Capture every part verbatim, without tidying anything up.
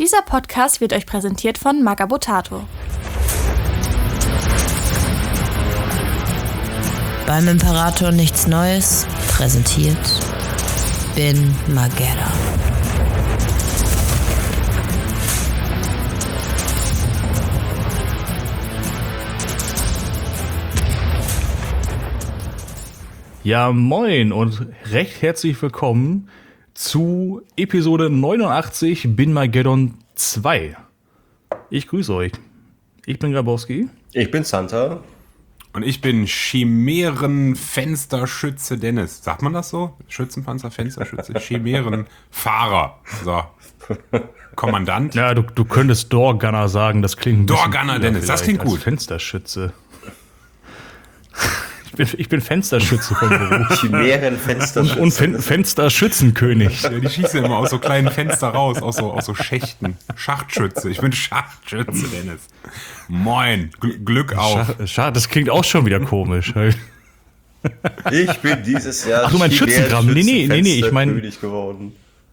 Dieser Podcast wird euch präsentiert von Magabotato. Beim Imperator nichts Neues, präsentiert Bin Magera. Ja, moin und recht herzlich willkommen zu Episode neunundachtzig Bin Mageddon zwei. Ich grüße euch. Ich bin Grabowski. Ich bin Santa. Und ich bin Chimärenfensterschütze Dennis. Sagt man das so? Schützenpanzer, Fensterschütze, Chimärenfahrer. So. Kommandant. Ja, du, du könntest Doorgunner sagen, das klingt ein bisschen Doorgunner Dennis, das klingt gut. Fensterschütze. Ich bin, ich bin Fensterschütze von Beruf. Chimärenfensterschütze. Und Fen- Fensterschützenkönig. Ja, die schießen immer aus so kleinen Fenster raus, aus so, aus so Schächten. Schachtschütze. Ich bin Schachtschütze, Dennis. Moin. Gl- Glück auf. Schach, Schach, das klingt auch schon wieder komisch. Ich bin dieses Jahr Ach, du meinst Schützengraben? Nee, nee, nee, nee, ich meine- König geworden.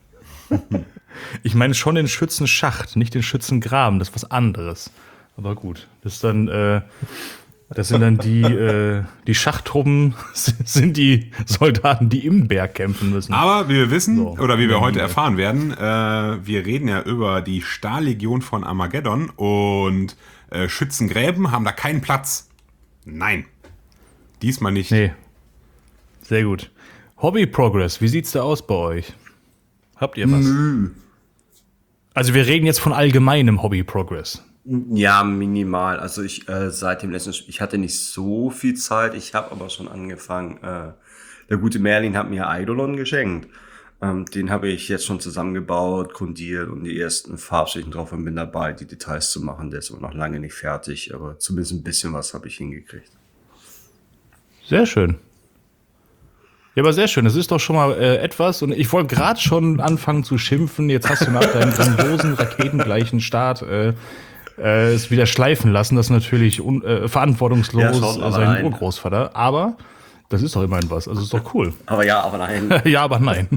Ich meine schon den Schützenschacht, nicht den Schützengraben. Das ist was anderes. Aber gut, das ist dann... Äh, Das sind dann die, äh, die Schachttruppen, sind die Soldaten, die im Berg kämpfen müssen. Aber wie wir wissen, So. oder wie wir Ja, heute ja. erfahren werden, äh, wir reden ja über die Stahllegion von Armageddon und äh, Schützengräben haben da keinen Platz. Nein. Diesmal nicht. Nee. Sehr gut. Hobby Progress, wie sieht's da aus bei euch? Habt ihr was? Nö. Also wir reden jetzt von allgemeinem Hobby Progress. Ja, minimal. Also ich äh, seit dem letzten Spiel, ich hatte nicht so viel Zeit, ich habe aber schon angefangen. Äh, der gute Merlin hat mir Eidolon geschenkt. Ähm, den habe ich jetzt schon zusammengebaut, grundiert und die ersten Farbschichten drauf und bin dabei, die Details zu machen. Der ist aber noch lange nicht fertig, aber zumindest ein bisschen was habe ich hingekriegt. Sehr schön. Ja, aber sehr schön. Das ist doch schon mal äh, etwas. Und ich wollte gerade schon anfangen zu schimpfen. Jetzt hast du nach deinem grandiosen, raketengleichen Start äh, äh, es wieder schleifen lassen. Das ist natürlich un- äh, verantwortungslos Ja, schaut mal äh, sein rein. Urgroßvater. Aber das ist doch immerhin was. Also ist doch cool. Aber ja, aber nein. Ja, aber nein.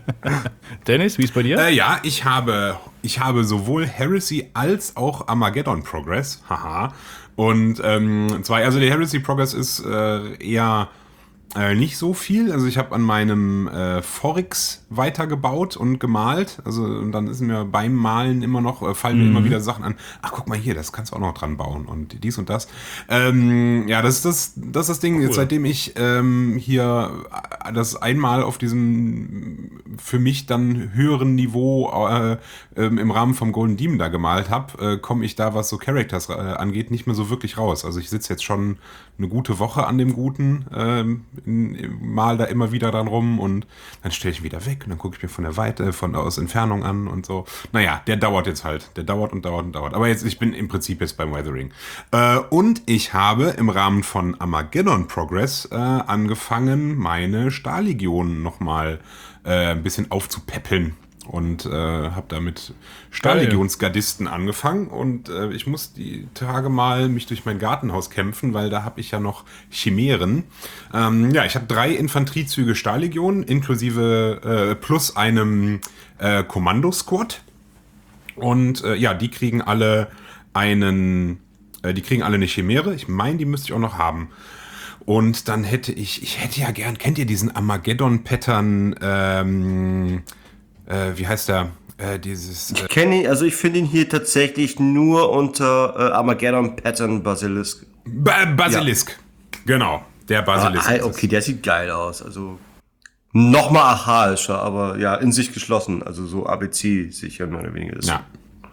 Dennis, wie ist bei dir? Äh, ja, ich habe, ich habe sowohl Heresy als auch Armageddon Progress. Haha. Und ähm, zwar, also der Heresy Progress ist äh, eher äh, nicht so viel. Also ich habe an meinem äh, Forix weitergebaut und gemalt. Also und dann ist mir beim Malen immer noch, äh, fallen mir immer wieder Sachen an. Ach, guck mal hier, das kannst du auch noch dran bauen und dies und das. Ähm, ja, das ist das, das ist das Ding. Jetzt, seitdem ich ähm, hier das einmal auf diesem für mich dann höheren Niveau äh, ähm, im Rahmen vom Golden Demon da gemalt habe, äh, komme ich da, was so Characters äh, angeht, nicht mehr so wirklich raus. Also ich sitze jetzt schon eine gute Woche an dem Guten, ähm, in, mal da immer wieder dran rum und dann stelle ich ihn wieder weg und dann gucke ich mir von der Weite, von aus Entfernung an und so. Naja, der dauert jetzt halt. Der dauert und dauert und dauert. Aber jetzt, ich bin im Prinzip jetzt beim Weathering. Äh, und ich habe im Rahmen von Armageddon Progress äh, angefangen, meine Stahllegion nochmal äh, ein bisschen aufzupäppeln. Und äh, habe da mit Stahllegionsgardisten angefangen und äh, ich muss die Tage mal mich durch mein Gartenhaus kämpfen, weil da habe ich ja noch Chimären. Ähm, ja, ich habe drei Infanteriezüge Stahllegion inklusive äh, plus einem äh, Kommandosquad und äh, ja, die kriegen alle einen, äh, die kriegen alle eine Chimäre. Ich meine, die müsste ich auch noch haben. Und dann hätte ich, ich hätte ja gern, kennt ihr diesen Armageddon-Pattern? Ähm, Äh, wie heißt der? Äh, dieses. Äh, Ich kenne ihn, also ich finde ihn hier tatsächlich nur unter äh, Armageddon Pattern Basilisk. ba- Basilisk. Genau, der Basilisk. Ah, ist es. okay, der sieht geil aus. Also nochmal archaischer, aber ja, in sich geschlossen. Also so A B C sicher mehr oder weniger ist. Ja,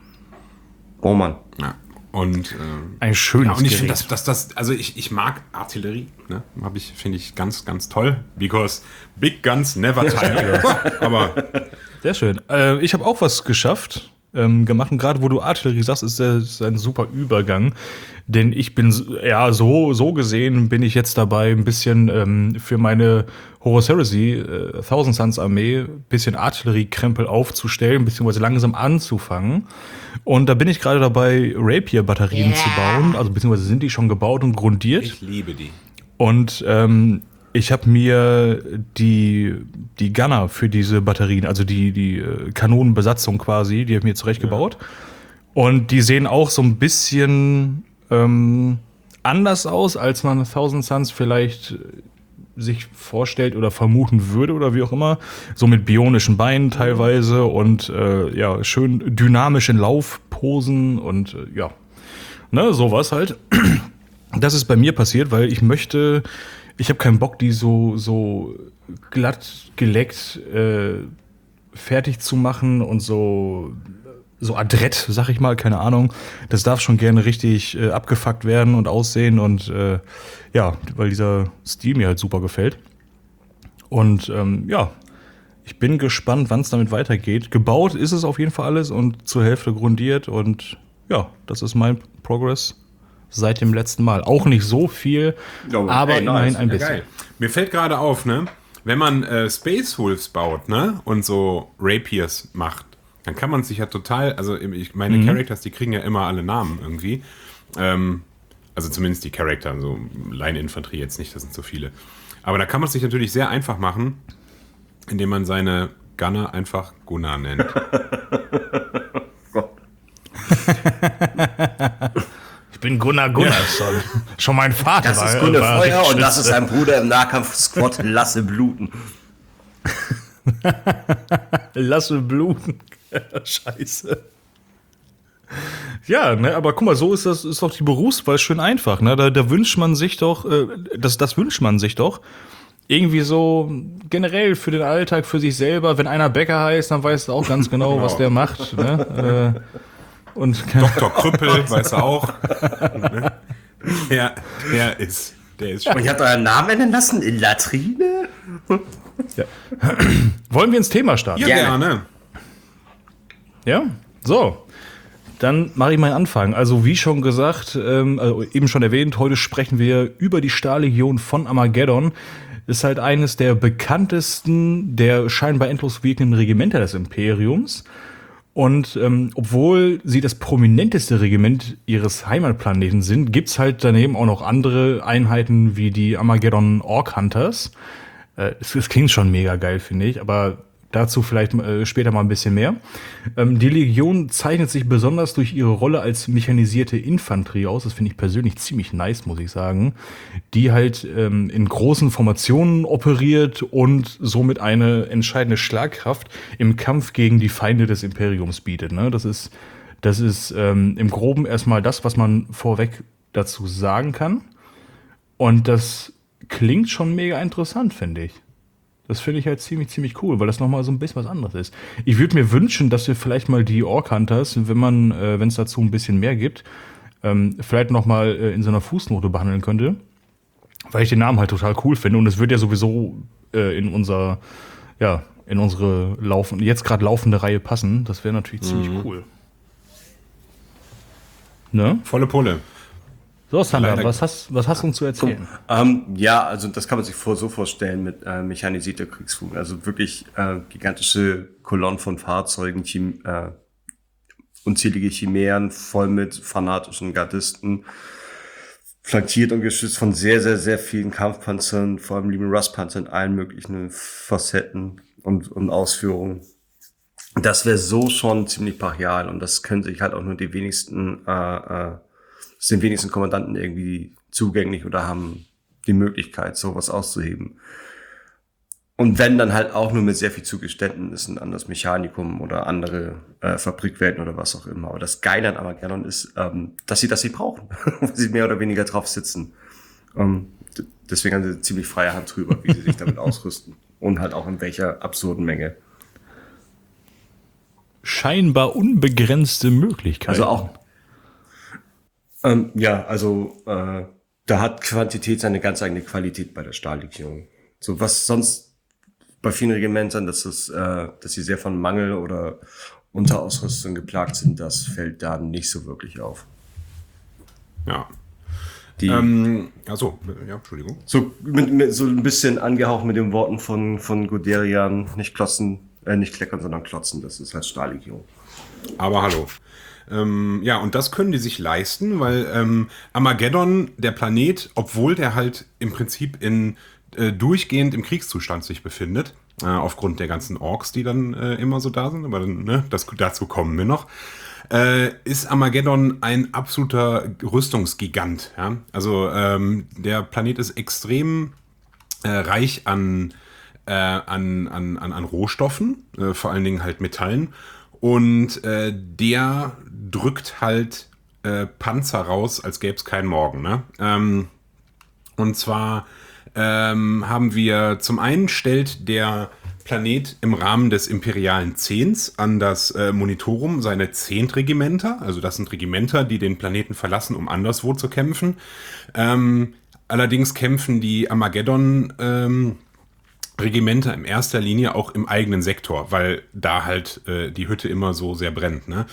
Oh Mann. ja. Und, äh, Ein schönes ja, und ich finde, Gerät. dass das, das, also ich, ich mag Artillerie, ne? Habe ich, finde ich ganz, ganz toll. Because big guns never tire. Aber Sehr schön. Äh, ich habe auch was geschafft, ähm, gemacht. Und gerade wo du Artillerie sagst, ist das ist ein super Übergang. Denn ich bin, s- ja, so, so gesehen bin ich jetzt dabei, ein bisschen ähm, für meine Horus Heresy, äh, Thousand Suns Armee, ein bisschen Artilleriekrempel aufzustellen, beziehungsweise langsam anzufangen. Und da bin ich gerade dabei, Rapier-Batterien zu bauen. Also beziehungsweise sind die schon gebaut und grundiert. ich liebe die. Und ähm, Ich habe mir die, die Gunner für diese Batterien, also die, die Kanonenbesatzung quasi, die habe ich mir zurechtgebaut. Ja. Und die sehen auch so ein bisschen ähm, anders aus, als man Thousand Suns vielleicht sich vorstellt oder vermuten würde oder wie auch immer. So mit bionischen Beinen teilweise und äh, ja, schön dynamischen Laufposen und äh, ja, ne, sowas halt. Das ist bei mir passiert, weil ich möchte, ich habe keinen Bock, die so, so glatt geleckt äh, fertig zu machen und so so adrett, sag ich mal, keine Ahnung. Das darf schon gerne richtig äh, abgefuckt werden und aussehen und äh, ja, weil dieser Stil mir halt super gefällt. Und ähm, ja, ich bin gespannt, wann es damit weitergeht. Gebaut ist es auf jeden Fall alles und zur Hälfte grundiert und ja, das ist mein Progress seit dem letzten Mal. Auch nicht so viel, ja, aber ey, immerhin nice. ein bisschen. Ja, geil. Mir fällt gerade auf, ne, wenn man äh, Space Wolves baut, ne, und so Rapiers macht, dann kann man sich ja total, also ich, meine mhm. Characters, die kriegen ja immer alle Namen irgendwie. Ähm, also zumindest die Charakter, so Line-Infanterie jetzt nicht, das sind so viele. Aber da kann man sich natürlich sehr einfach machen, indem man seine Gunner einfach Gunnar nennt. Ich bin Gunnar Gunnarsson. Ja. Schon mein Vater. Das ist Gunnar Feuer und das ist ein Bruder im Nahkampf-Squad. Lasse bluten. Lasse bluten. Scheiße. Ja, ne, aber guck mal, so ist das, ist doch die Berufswahl schön einfach, ne? Da, da wünscht man sich doch, äh, das, das wünscht man sich doch. Irgendwie so generell für den Alltag, für sich selber. Wenn einer Bäcker heißt, dann weißt du auch ganz genau, genau. was der macht. Ne? äh, und Doktor Krüppel, weiß er auch. der, der ist, der ist. Und ihr habt euren Namen ändern lassen in Latrine? Ja. Wollen wir ins Thema starten? Ja, gerne. Ja, so. Dann mache ich meinen Anfang. Also wie schon gesagt, ähm, also eben schon erwähnt, heute sprechen wir über die Stahllegion von Armageddon. Ist halt eines der bekanntesten, der scheinbar endlos wirkenden Regimenter des Imperiums. Und ähm, obwohl sie das prominenteste Regiment ihres Heimatplaneten sind, gibt's halt daneben auch noch andere Einheiten wie die Armageddon Orc Hunters. Äh, das, das klingt schon mega geil, finde ich, aber dazu vielleicht äh, später mal ein bisschen mehr. Ähm, die Legion zeichnet sich besonders durch ihre Rolle als mechanisierte Infanterie aus. Das finde ich persönlich ziemlich nice, muss ich sagen. Die halt ähm, in großen Formationen operiert und somit eine entscheidende Schlagkraft im Kampf gegen die Feinde des Imperiums bietet. Ne? Das ist, das ist ähm, im Groben erstmal das, was man vorweg dazu sagen kann. Und das klingt schon mega interessant, finde ich. Das finde ich halt ziemlich, ziemlich cool, weil das nochmal so ein bisschen was anderes ist. Ich würde mir wünschen, dass wir vielleicht mal die Orc Hunters, wenn man, äh, wenn es dazu ein bisschen mehr gibt, ähm, vielleicht nochmal äh, in so einer Fußnote behandeln könnte, weil ich den Namen halt total cool finde und es wird ja sowieso äh, in unser, ja, in unsere laufen, jetzt gerade laufende Reihe passen. Das wäre natürlich mhm. ziemlich cool. Ne? Volle Pulle. So, Sander, was hast, was hast du uns zu erzählen? Ähm, ja, also das kann man sich vor, so vorstellen mit äh, mechanisierter Kriegsführung. Also wirklich äh, gigantische Kolonnen von Fahrzeugen, Chim- äh, unzählige Chimären, voll mit fanatischen Gardisten, flankiert und geschützt von sehr, sehr, sehr vielen Kampfpanzern, vor allem lieben Rustpanzer in allen möglichen Facetten und, und Ausführungen. Das wäre so schon ziemlich brachial und das können sich halt auch nur die wenigsten äh, äh, sind wenigsten Kommandanten irgendwie zugänglich oder haben die Möglichkeit, sowas auszuheben. Und wenn, dann halt auch nur mit sehr viel Zugeständnissen an das Mechanikum oder andere äh, Fabrikwelten oder was auch immer. Aber das Geile an Armageddon ist, ähm, dass sie das nicht brauchen, weil sie mehr oder weniger drauf sitzen. Ähm, d- deswegen haben sie ziemlich freie Hand drüber, wie sie sich damit ausrüsten. Und halt auch in welcher absurden Menge. Scheinbar unbegrenzte Möglichkeiten. Also auch Ähm, ja, also äh, da hat Quantität seine ganz eigene Qualität bei der Stahllegion. So was sonst bei vielen Regimentern, dass es, äh, dass sie sehr von Mangel oder Unterausrüstung geplagt sind, das fällt da nicht so wirklich auf. Ja. Die, ähm, achso, ja, Entschuldigung. So mit, mit so ein bisschen angehaucht mit den Worten von von Guderian, nicht klotzen, äh, nicht kleckern, sondern klotzen. Das ist halt Stahllegion. Aber hallo. Ähm, ja, und das können die sich leisten, weil ähm, Armageddon, der Planet, obwohl der halt im Prinzip in äh, durchgehend im Kriegszustand sich befindet, äh, aufgrund der ganzen Orks, die dann äh, immer so da sind, aber dann, ne, das, dazu kommen wir noch, äh, ist Armageddon ein absoluter Rüstungsgigant. Ja? Also ähm, der Planet ist extrem äh, reich an, äh, an, an, an, an Rohstoffen, äh, vor allen Dingen halt Metallen, und äh, der drückt halt äh, Panzer raus, als gäbe es keinen Morgen. Ne? Ähm, und zwar ähm, haben wir zum einen stellt der Planet im Rahmen des imperialen Zehns an das äh, Monitorum seine Zehnt-Regimenter. Also das sind Regimenter, die den Planeten verlassen, um anderswo zu kämpfen. Ähm, allerdings kämpfen die Armageddon ähm, Regimenter in erster Linie auch im eigenen Sektor, weil da halt äh, die Hütte immer so sehr brennt. Ne?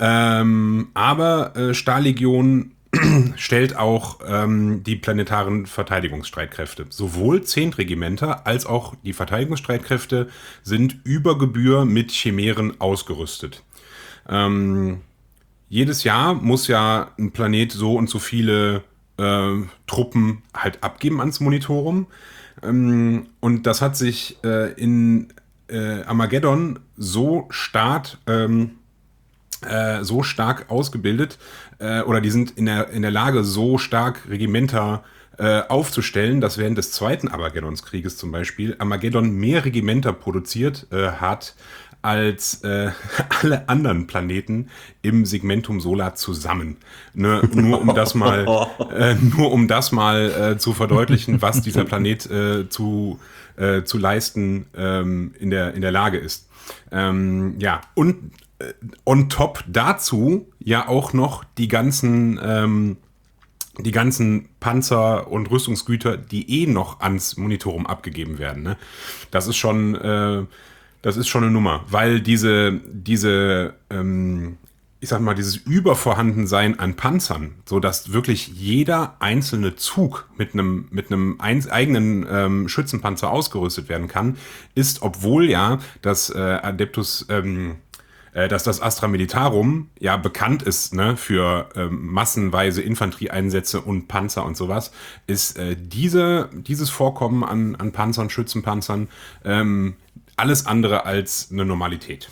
Ähm, aber äh, Stahllegion stellt auch ähm, die planetaren Verteidigungsstreitkräfte. Sowohl Zehnt-Regimenter als auch die Verteidigungsstreitkräfte sind über Gebühr mit Chimären ausgerüstet. Ähm, jedes Jahr muss ja ein Planet so und so viele äh, Truppen halt abgeben ans Monitorum. Ähm, und das hat sich äh, in äh, Armageddon so stark, ähm, äh, so stark ausgebildet, äh, oder die sind in der, in der Lage, so stark Regimenter äh, aufzustellen, dass während des zweiten Armageddonskrieges zum Beispiel Armageddon mehr Regimenter produziert äh, hat als äh, alle anderen Planeten im Segmentum Solar zusammen. Ne, nur um das mal, äh, nur um das mal äh, zu verdeutlichen, was dieser Planet äh, zu, äh, zu leisten ähm, in der, in der Lage ist. Ähm, ja, und äh, on top dazu ja auch noch die ganzen, ähm, die ganzen Panzer und Rüstungsgüter, die eh noch ans Monitorum abgegeben werden. Ne? Das ist schon äh, Das ist schon eine Nummer, weil diese, diese, ähm, ich sag mal, dieses Übervorhandensein an Panzern, so dass wirklich jeder einzelne Zug mit einem, mit einem ein, eigenen ähm, Schützenpanzer ausgerüstet werden kann, ist, obwohl ja das äh, Adeptus, ähm, äh, dass das Astra Militarum ja bekannt ist, ne, für ähm, massenweise Infanterieeinsätze und Panzer und sowas, ist äh, diese, dieses Vorkommen an, an Panzern, Schützenpanzern, ähm, alles andere als eine Normalität.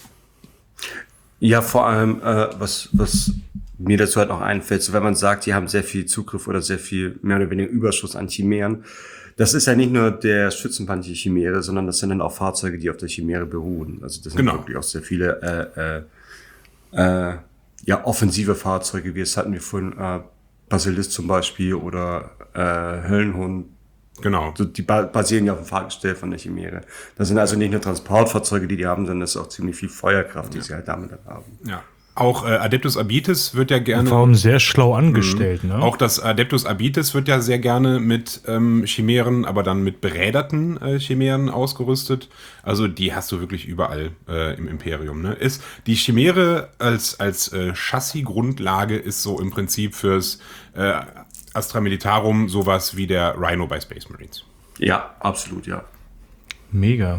Ja, vor allem, äh, was, was mir dazu halt noch einfällt, so wenn man sagt, die haben sehr viel Zugriff oder sehr viel mehr oder weniger Überschuss an Chimären, das ist ja nicht nur der Schützenpanzer Chimäre, sondern das sind dann auch Fahrzeuge, die auf der Chimäre beruhen. Also das sind Genau. wirklich auch sehr viele äh, äh, äh, ja, offensive Fahrzeuge, wie es hatten wir vorhin, äh, Basilisk zum Beispiel oder äh, Höllenhund. Genau. So, die basieren ja auf dem Fahrgestell von der Chimäre. Das sind also nicht nur Transportfahrzeuge, die die haben, sondern das ist auch ziemlich viel Feuerkraft, die ja. sie halt damit dann haben. Ja. Auch äh, Adeptus Arbites wird ja gerne... Vor allem sehr schlau angestellt, mhm. ne? Auch das Adeptus Arbites wird ja sehr gerne mit ähm, Chimären, aber dann mit beräderten äh, Chimären ausgerüstet. Also die hast du wirklich überall äh, im Imperium. Ne? Ist, die Chimäre als, als äh, Chassis-Grundlage ist so im Prinzip fürs äh, Astra Militarum sowas wie der Rhino bei Space Marines. Ja, absolut, ja. Mega.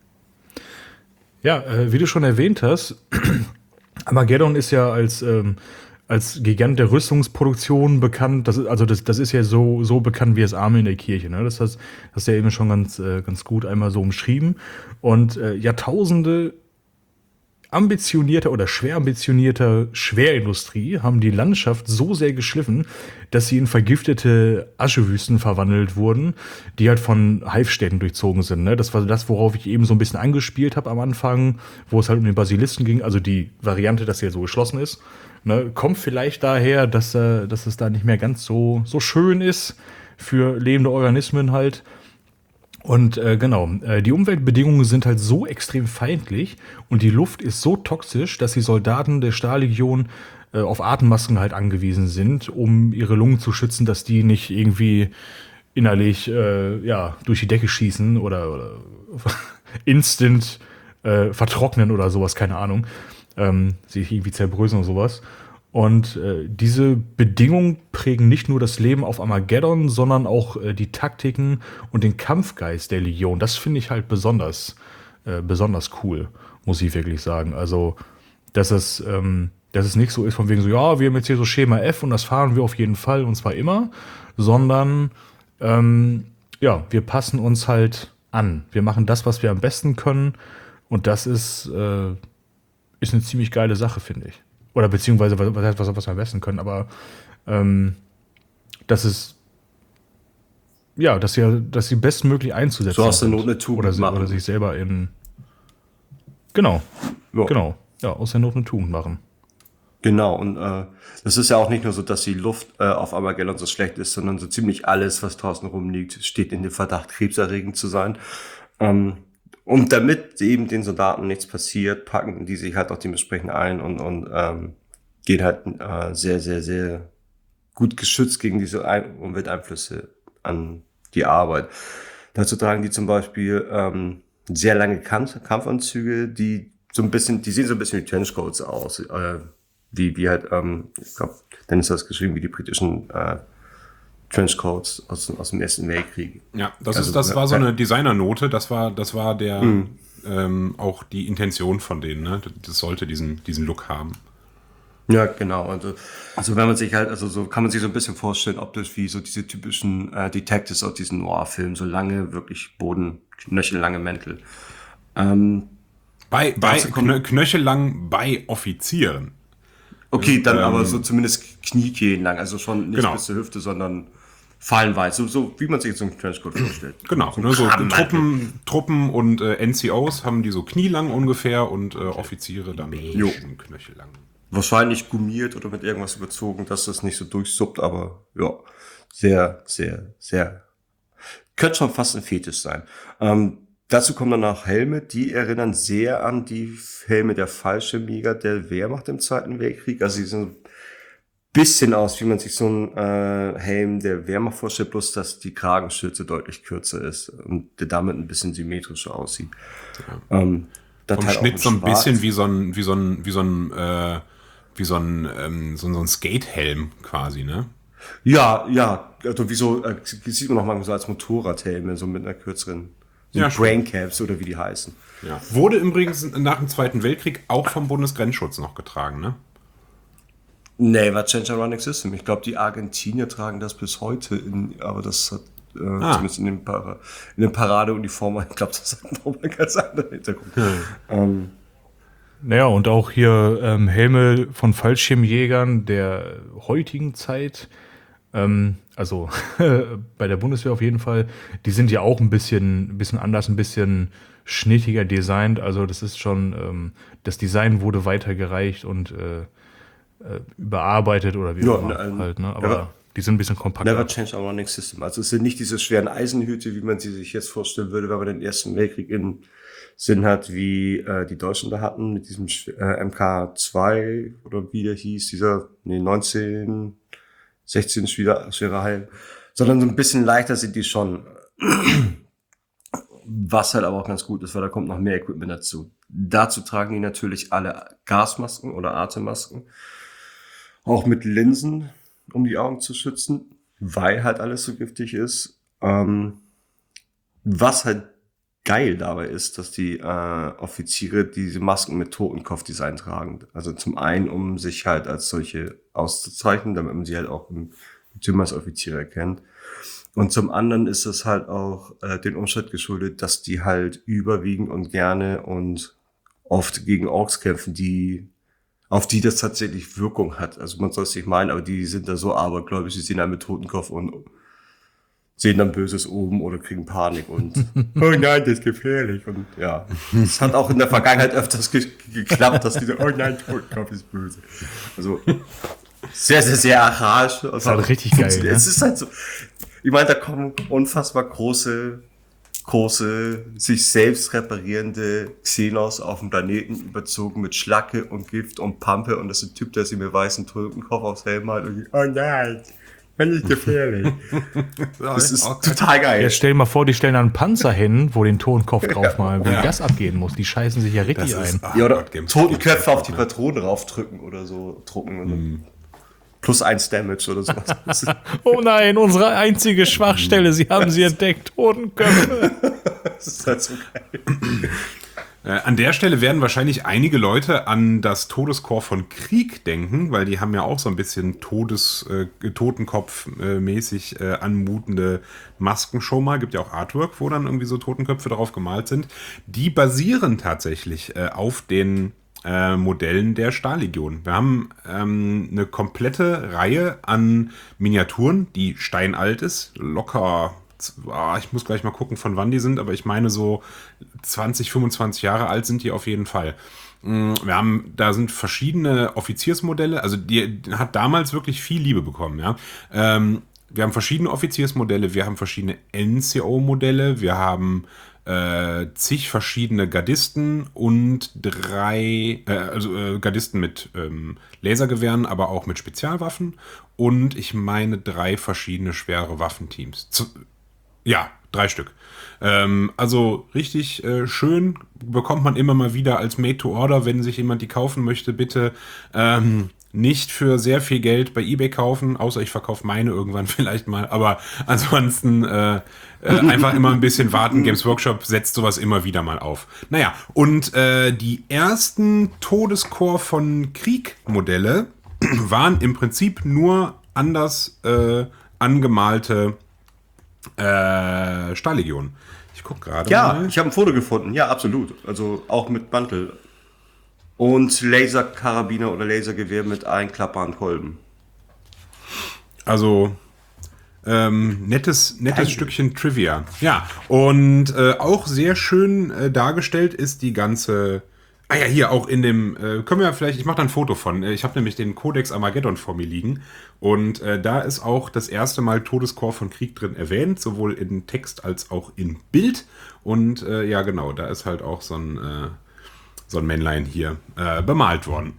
Ja, äh, wie du schon erwähnt hast, Armageddon ist ja als, ähm, als Gigant der Rüstungsproduktion bekannt. Das ist, also das, das ist ja so, so bekannt wie das Arme in der Kirche. Ne? Das hast, hast du ja eben schon ganz, äh, ganz gut einmal so umschrieben. Und äh, Jahrtausende ambitionierter oder schwer ambitionierter Schwerindustrie haben die Landschaft so sehr geschliffen, dass sie in vergiftete Aschewüsten verwandelt wurden, die halt von Hive-Städten durchzogen sind. Ne? Das war das, worauf ich eben so ein bisschen angespielt habe am Anfang, wo es halt um den Basilisken ging, also die Variante, dass sie ja so geschlossen ist. Ne? Kommt vielleicht daher, dass, äh, dass es da nicht mehr ganz so, so schön ist für lebende Organismen halt. Und äh, genau, äh, die Umweltbedingungen sind halt so extrem feindlich und die Luft ist so toxisch, dass die Soldaten der Stahllegion äh, auf Atemmasken halt angewiesen sind, um ihre Lungen zu schützen, dass die nicht irgendwie innerlich äh, ja, durch die Decke schießen oder, oder instant äh, vertrocknen oder sowas, keine Ahnung, ähm, sich irgendwie zerbröseln oder sowas. Und äh, diese Bedingungen prägen nicht nur das Leben auf Armageddon, sondern auch äh, die Taktiken und den Kampfgeist der Legion. Das finde ich halt besonders, äh, besonders cool, muss ich wirklich sagen. Also, dass es, ähm, dass es nicht so ist von wegen so, ja, wir haben jetzt hier so Schema F und das fahren wir auf jeden Fall und zwar immer, sondern ähm, ja, wir passen uns halt an. Wir machen das, was wir am besten können. Und das ist, äh, ist eine ziemlich geile Sache, finde ich. Oder beziehungsweise, was heißt, was, was wir am besten können. Aber ähm, das ist, ja, dass sie, dass sie bestmöglich einzusetzen So aus der sind. Not eine Tugend oder, sie- machen. oder sich selber in, genau, Ja. genau, ja, aus der Not eine Tugend machen. Genau, und äh, das ist ja auch nicht nur so, dass die Luft äh, auf Armageddon so schlecht ist, sondern so ziemlich alles, was draußen rumliegt, steht in dem Verdacht, krebserregend zu sein. Ähm, und damit eben den Soldaten nichts passiert, packen die sich halt auch dementsprechend ein und, und ähm, gehen halt äh, sehr, sehr, sehr gut geschützt gegen diese Ein- Umwelteinflüsse an die Arbeit. Dazu tragen die zum Beispiel ähm, sehr lange Kampf- Kampfanzüge, die so ein bisschen, die sehen so ein bisschen wie Trenchcoats aus. Äh, wie, wie halt, ähm, ich glaube, Dennis hat es geschrieben, wie die britischen äh, Trenchcoats aus, aus dem Ersten Weltkrieg. Ja, das, Also, ist, das war so ja. eine Designernote, das war, das war der Mhm. ähm, auch die Intention von denen, ne? Das sollte diesen, diesen Look haben. Ja, genau. Also, also wenn man sich halt, also so kann man sich so ein bisschen vorstellen, optisch wie so diese typischen äh, Detectives aus diesen Noir-Filmen, so lange, wirklich Boden, knöchellange Mäntel. Ähm, Bei, bei Dazu kommt- knö knöchellang bei Offizieren. okay, dann Ähm, aber so zumindest Kniekehlen lang, also schon nicht Genau. bis zur Hüfte, sondern fallenweit, so, so wie man sich so einen Trenchcoat vorstellt. Genau, so, ne, so Krabbenmantel. Truppen, Truppen und äh, N C Os haben die so knielang ungefähr und äh, Offiziere dann Jo. schön knöchellang. Wahrscheinlich gummiert oder mit irgendwas überzogen, dass das nicht so durchsuppt, aber ja, sehr, sehr, sehr. Könnte schon fast ein Fetisch sein. Ähm, dazu kommen dann auch Helme, die erinnern sehr an die Helme der Fallschirmjäger der Wehrmacht im Zweiten Weltkrieg. Also die sind ein bisschen aus, wie man sich so einen äh, Helm der Wehrmacht vorstellt, bloß dass die Kragenschürze deutlich kürzer ist und der damit ein bisschen symmetrischer aussieht. Ähm, das Vom halt auch Schnitt in so ein Schwarz. bisschen wie so ein, wie so ein, wie so ein, äh, wie so ein, ähm, so, ein- so ein Skate-Helm quasi, ne? Ja, ja, also wieso äh, sieht man noch mal so als Motorradhelme, so mit einer kürzeren, so Ja, Braincaps oder wie die heißen. Ja. Wurde übrigens nach dem Zweiten Weltkrieg auch vom Bundesgrenzschutz noch getragen, ne? Nee, war Change and Running System. Ich glaube, die Argentinier tragen das bis heute, in, aber das hat äh, Ah. zumindest in den, Para, in den Paradeuniformen, ich glaube, das hat nochmal einen ganz anderen Hintergrund. Ähm, Naja, und auch hier ähm, Helme von Fallschirmjägern der heutigen Zeit, ähm, also bei der Bundeswehr auf jeden Fall, die sind ja auch ein bisschen, ein bisschen anders, ein bisschen schnittiger designt. Also das ist schon, ähm, das Design wurde weitergereicht und äh, äh, überarbeitet oder wie Ja, auch immer ne, halt, ne? Aber ja. die sind ein bisschen kompakter. Never change our running system. Also es sind nicht diese schweren Eisenhüte, wie man sie sich jetzt vorstellen würde, wenn man den Ersten Weltkrieg in Sinn hat, wie äh, die Deutschen da hatten, mit diesem äh, M K zwei oder wie der hieß, dieser, nee, neunzehn, sechzehn schwerer, schwerer Helm, sondern so ein bisschen leichter sind die schon. Was halt aber auch ganz gut ist, weil da kommt noch mehr Equipment dazu. Dazu tragen die natürlich alle Gasmasken oder Atemmasken, auch mit Linsen, um die Augen zu schützen, weil halt alles so giftig ist. Ähm, was halt geil dabei ist, dass die äh, Offiziere diese Masken mit Totenkopfdesign tragen. Also zum einen, um sich halt als solche auszuzeichnen, damit man sie halt auch im Tüm als Offiziere erkennt. Und zum anderen ist es halt auch äh, den Umstand geschuldet, dass die halt überwiegend und gerne und oft gegen Orks kämpfen, die auf die das tatsächlich Wirkung hat. Also man soll es nicht meinen, aber die sind da so abergläubisch, die sehen dann mit Totenkopf und sehen dann Böses oben oder kriegen Panik und oh nein, das ist gefährlich. Und ja, es hat auch in der Vergangenheit öfters ge geklappt, dass die so, oh nein, Totenkopf ist böse. Also sehr, sehr, sehr archaisch. Das ist halt richtig geil, ne? Es ist halt so, ich meine, da kommen unfassbar große, große, sich selbst reparierende Xenos auf dem Planeten überzogen mit Schlacke und Gift und Pampe und das ist ein Typ, der sich mit weißen Totenkopf aufs Helm hat und oh nein, das ist gefährlich. Das ist total geil. Jetzt stell dir mal vor, die stellen da einen Panzer hin, wo den Totenkopf draufmalen, wie Ja. das abgehen muss. Die scheißen sich ja richtig Das ist- ein. ach Ja, oder Gott, gibt's- Totenköpfe gibt's auf die ne? Patrone raufdrücken oder so drucken. Und dann plus eins Damage oder sowas. Das ist, Oh nein, unsere einzige Schwachstelle, sie haben sie entdeckt, Totenköpfe. das ist halt so geil. Äh, an der Stelle werden wahrscheinlich einige Leute an das Todeskorps von Krieg denken, weil die haben ja auch so ein bisschen Todes, äh, Totenkopf-mäßig äh, anmutende Masken schon mal. Gibt ja auch Artwork, wo dann irgendwie so Totenköpfe drauf gemalt sind. Die basieren tatsächlich äh, auf den äh, Modellen der Stahllegion. Wir haben ähm, eine komplette Reihe an Miniaturen, die steinalt ist, locker. Ich muss gleich mal gucken, von wann die sind, aber ich meine so zwanzig, fünfundzwanzig Jahre alt sind die auf jeden Fall. Wir haben, da sind verschiedene Offiziersmodelle, also die hat damals wirklich viel Liebe bekommen, ja. Wir haben verschiedene Offiziersmodelle, wir haben verschiedene N C O-Modelle, wir haben äh, zig verschiedene Gardisten und drei, äh, also äh, Gardisten mit ähm, Lasergewehren, aber auch mit Spezialwaffen und ich meine drei verschiedene schwere Waffenteams. Z- Ja, drei Stück. Ähm, also richtig äh, schön, bekommt man immer mal wieder als Made-to-Order, wenn sich jemand die kaufen möchte, bitte ähm, nicht für sehr viel Geld bei eBay kaufen, außer ich verkaufe meine irgendwann vielleicht mal, aber ansonsten äh, äh, einfach immer ein bisschen warten. Games Workshop setzt sowas immer wieder mal auf. Naja, und äh, die ersten Todeskorps von Krieg-Modelle waren im Prinzip nur anders äh, angemalte Äh, Stahllegion. Ich gucke gerade Ja, mal. ich habe ein Foto gefunden. Ja, absolut. Also auch mit Mantel. Und Laserkarabiner oder Lasergewehr mit einklappbaren Kolben. Also ähm, nettes, nettes Stückchen Trivia. Ja, und äh, auch sehr schön äh, dargestellt ist die ganze. Ah ja, hier auch in dem, äh, können wir vielleicht, ich mache da ein Foto von, ich habe nämlich den Codex Armageddon vor mir liegen und äh, da ist auch das erste Mal Todeskorps von Krieg drin erwähnt, sowohl in Text als auch in Bild und äh, ja genau, da ist halt auch so ein, äh, so ein Männlein hier äh, bemalt worden.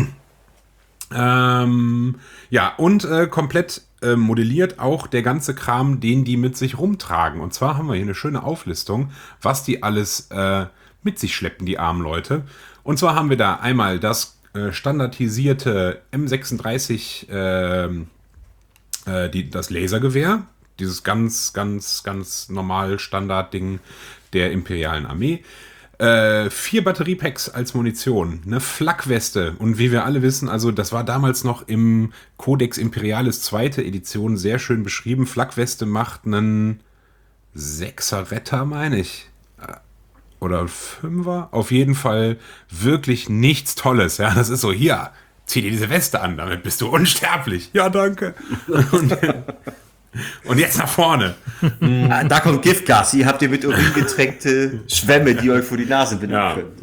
ähm, ja, und äh, komplett äh, modelliert auch der ganze Kram, den die mit sich rumtragen und zwar haben wir hier eine schöne Auflistung, was die alles äh, mit sich schleppen, die armen Leute. Und zwar haben wir da einmal das äh, standardisierte M sechsunddreißig, äh, äh, die, das Lasergewehr, dieses ganz, ganz, ganz normal Standardding der imperialen Armee. Äh, vier Batteriepacks als Munition, eine Flakweste und wie wir alle wissen, also das war damals noch im Codex Imperialis zweite Edition sehr schön beschrieben. Flakweste macht einen Sechser Retter, meine ich. Oder Fünfer, auf jeden Fall wirklich nichts Tolles. Ja, das ist so, hier, zieh dir diese Weste an, damit bist du unsterblich. Ja, danke. Und, und jetzt nach vorne. Ah, da kommt Giftgas. Ihr habt ihr mit Urin getränkte Schwämme, die euch vor die Nase binden Ja. können.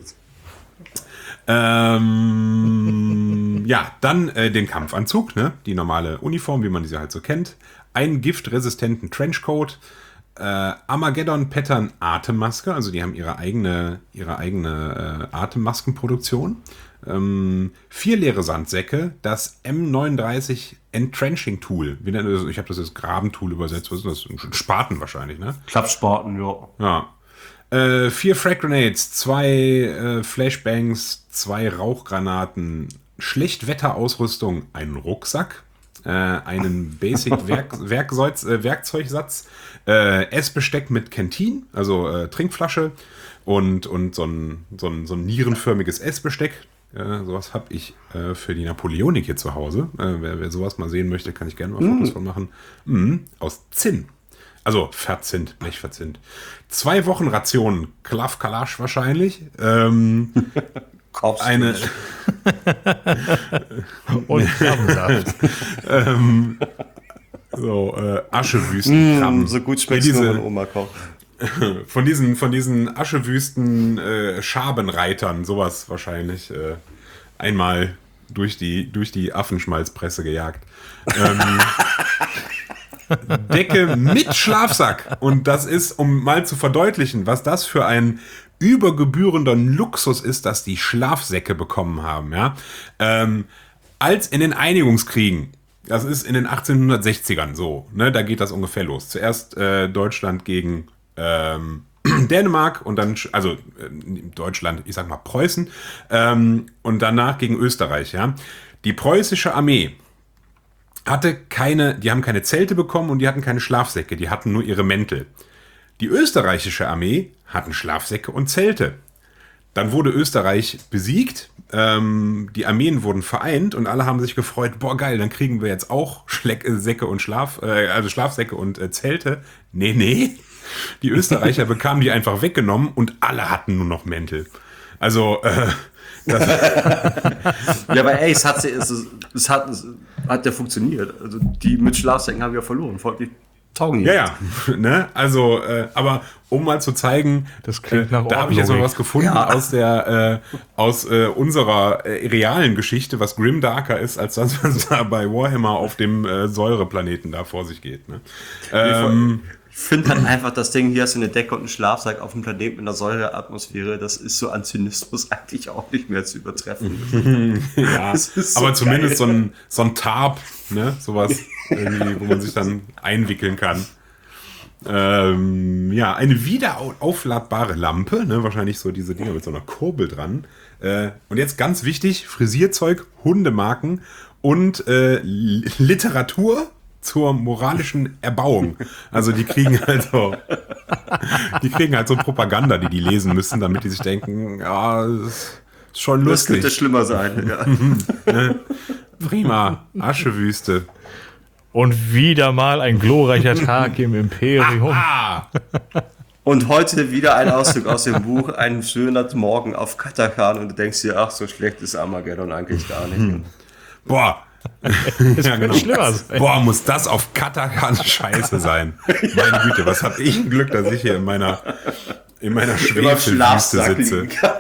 Ähm, ja, dann äh, den Kampfanzug, ne? Die normale Uniform, wie man sie halt so kennt. Einen giftresistenten Trenchcoat. Äh, Armageddon Pattern Atemmaske, also die haben ihre eigene, ihre eigene äh, Atemmaskenproduktion. Ähm, vier leere Sandsäcke, das M neununddreißig Entrenching Tool. Wie nennt das? Ich habe das jetzt Grabentool übersetzt. Was ist das? Ein Spaten wahrscheinlich, ne? Klappspaten, ja. Ja. Äh, vier Frag Grenades, zwei äh, Flashbangs, zwei Rauchgranaten, Schlechtwetterausrüstung, einen Rucksack, äh, einen Basic Werk Werkzeug, äh, Werkzeugsatz, äh, Essbesteck mit Canteen, also äh, Trinkflasche und, und so ein, so ein, so ein nierenförmiges Essbesteck. Äh, sowas habe ich äh, für die Napoleonik hier zu Hause. Äh, wer, wer sowas mal sehen möchte, kann ich gerne mal Fotos mm. von machen. Mm, aus Zinn. Also verzinnt, Blech verzinnt. Zwei Wochen Rationen, Klaff Kalasch wahrscheinlich. Ähm, eine und Krabbensaft. ähm, so äh, Aschewüsten. Mm, so gut schmeckt es nur, wenn Oma kocht. Von diesen, von diesen Aschewüsten äh, Schabenreitern, sowas wahrscheinlich. Äh, einmal durch die, durch die Affenschmalzpresse gejagt. Ähm, Decke mit Schlafsack. Und das ist, um mal zu verdeutlichen, was das für ein übergebührender Luxus ist, dass die Schlafsäcke bekommen haben. Ja? Ähm, als in den Einigungskriegen, das ist in den achtzehnhundertsechzigern so, ne, da geht das ungefähr los. Zuerst äh, Deutschland gegen ähm, Dänemark und dann, also äh, Deutschland, ich sag mal Preußen, ähm, und danach gegen Österreich. Ja? Die preußische Armee hatte keine, die haben keine Zelte bekommen und die hatten keine Schlafsäcke, die hatten nur ihre Mäntel. Die österreichische Armee hatten Schlafsäcke und Zelte. dann wurde Österreich besiegt, ähm, die Armeen wurden vereint und alle haben sich gefreut, boah geil, dann kriegen wir jetzt auch Schleck, äh, Säcke und Schlaf, äh, also Schlafsäcke und äh, Zelte. Nee, nee, die Österreicher bekamen die einfach weggenommen und alle hatten nur noch Mäntel. Also, äh, das ja, aber ey, es hat, es, es hat, es hat ja funktioniert. Also die mit Schlafsäcken haben ja verloren, folglich taugen ja, ja, ne? Also, äh, aber um mal zu zeigen, Das klingt äh, nach da habe ich jetzt mal Ordnung. was gefunden Ja. aus der äh, aus äh, unserer äh, realen Geschichte, was grimdarker ist als das, was da bei Warhammer auf dem äh, Säureplaneten da vor sich geht. Ne? Ähm, Ich finde halt einfach, das Ding, hier hast du eine Decke und einen Schlafsack auf dem Planeten mit einer Säureatmosphäre, das ist so an Zynismus eigentlich auch nicht mehr zu übertreffen. ja, Das ist so aber zumindest so geil. ein, so ein Tarp, ne? Sowas, irgendwie, wo man sich dann einwickeln kann. Ähm, ja, eine wiederaufladbare Lampe, ne? Wahrscheinlich so diese Dinger mit so einer Kurbel dran. Äh, und jetzt ganz wichtig, Frisierzeug, Hundemarken und äh, L- Literatur zur moralischen Erbauung. Also die kriegen halt so, die kriegen halt so Propaganda, die die lesen müssen, damit die sich denken, ja, ist schon Das könnte lustig. schlimmer sein. Ja. Prima, Aschewüste. Und wieder mal ein glorreicher Tag im Imperium. Ah! Und heute wieder ein Auszug aus dem Buch, ein schöner Morgen auf Katakan und du denkst dir, ach, so schlecht ist Armageddon eigentlich gar nicht. Boah. Es Ja, könnte genau. schlimmer sein. Boah, muss das auf Katakan scheiße sein. Meine Güte, was hab ich ein Glück, dass ich hier in meiner, in meiner Immer im Schwefelwüste Schlafsack sitze. liegen kann.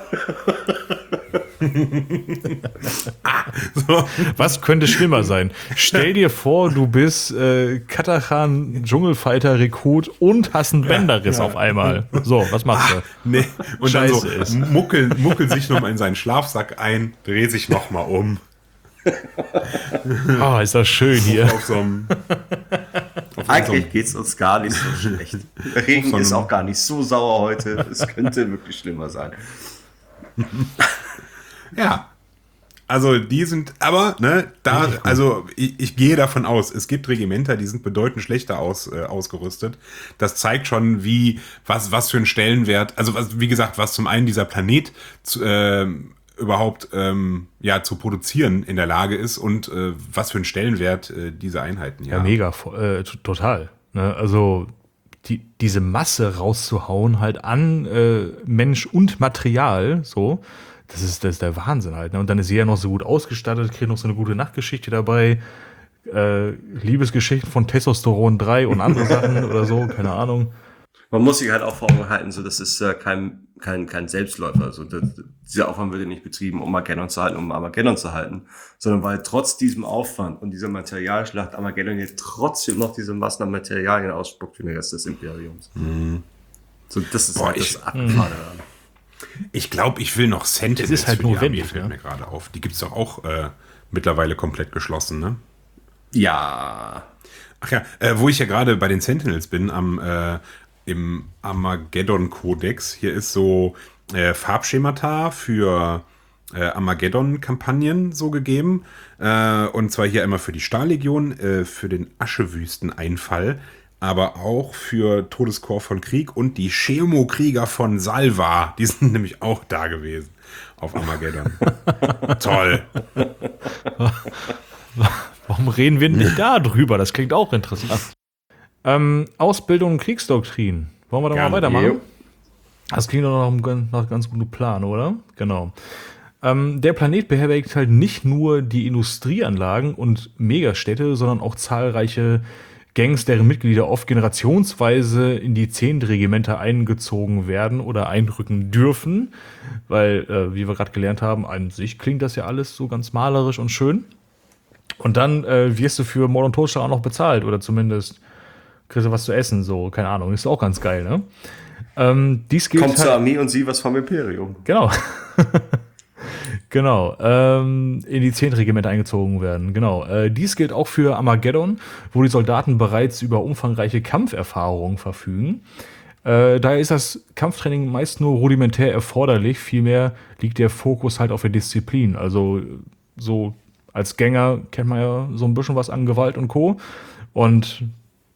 So. Was könnte schlimmer sein? Stell dir vor, du bist äh, Katachan, Dschungelfighter, Rekrut und hast einen Bänderriss auf einmal. So, was machst du? Nee. Und dann so Scheiße ist. muckel, muckel sich nochmal in seinen Schlafsack ein, dreht sich nochmal um. Oh, ist das schön hier. Auf so einem. Auf so Eigentlich einem geht's uns gar nicht so schlecht. Der Regen so einem- ist auch gar nicht so sauer heute. Es könnte wirklich schlimmer sein. Ja. Also die sind, aber, ne, da, also ich, ich gehe davon aus, es gibt Regimenter, die sind bedeutend schlechter aus, äh, ausgerüstet. Das zeigt schon, wie, was, was für einen Stellenwert, also was, wie gesagt, was zum einen dieser Planet zu, äh, überhaupt ähm, ja, zu produzieren in der Lage ist und äh, was für einen Stellenwert äh, diese Einheiten Ja, ja. mega, äh, t- total. Ne? Also die, diese Masse rauszuhauen halt an äh, Mensch und Material, so, das ist, das ist der Wahnsinn halt. Ne? Und dann ist jeder noch so gut ausgestattet, kriegt noch so eine gute Nachtgeschichte dabei, äh, Liebesgeschichten von Testosteron drei und andere Sachen oder so, keine Ahnung. Man muss sich halt auch vor Augen halten, so das ist äh, kein, kein, kein Selbstläufer. Also das, dieser Aufwand wird ja nicht betrieben, um Armageddon zu halten, um Armageddon zu halten, sondern weil trotz diesem Aufwand und dieser Materialschlacht Armageddon jetzt trotzdem noch diese Massen an Materialien ausspuckt für den Rest des Imperiums. So, das ist Boah, halt ich- das Abgefahrene daran. Ich glaube, ich will noch Sentinels Es ist halt für die notwendig, Armee, fällt ne? mir gerade auf. Die gibt's doch auch äh, mittlerweile komplett geschlossen, ne? Ja. Ach ja, äh, wo ich ja gerade bei den Sentinels bin, am äh, im Armageddon-Kodex. Hier ist so äh, Farbschemata für äh, Armageddon-Kampagnen so gegeben. Äh, und zwar hier einmal für die Stahllegion, äh, für den Aschewüsteneinfall, aber auch für Todeskorps von Krieg und die Chemokrieger von Salva. Die sind nämlich auch da gewesen auf Armageddon. Toll. Warum reden wir nicht da drüber? Das klingt auch interessant. Ähm, Ausbildung und Kriegsdoktrin. Wollen wir da Gerne. mal weitermachen? Jo. Das klingt doch nach einem, gan- nach einem ganz guten Plan, oder? Genau. Ähm, der Planet beherbergt halt nicht nur die Industrieanlagen und Megastädte, sondern auch zahlreiche Gangs, deren Mitglieder oft generationsweise in die Zehnte-Regimenter eingezogen werden oder einrücken dürfen. Weil, äh, wie wir gerade gelernt haben, an sich klingt das ja alles so ganz malerisch und schön. Und dann äh, wirst du für Mord und Totschlag auch noch bezahlt oder zumindest kriegst du was zu essen, so, keine Ahnung, ist auch ganz geil, ne? Ähm, dies gilt Kommt zur halt, Armee und sie was vom Imperium. genau. Genau, ähm, in die zehnte Regimenter eingezogen werden, genau. Äh, dies gilt auch für Armageddon, wo die Soldaten bereits über umfangreiche Kampferfahrung verfügen. Äh, daher ist das Kampftraining meist nur rudimentär erforderlich, vielmehr liegt der Fokus halt auf der Disziplin. Also so als Gänger kennt man ja so ein bisschen was an Gewalt und Co. Und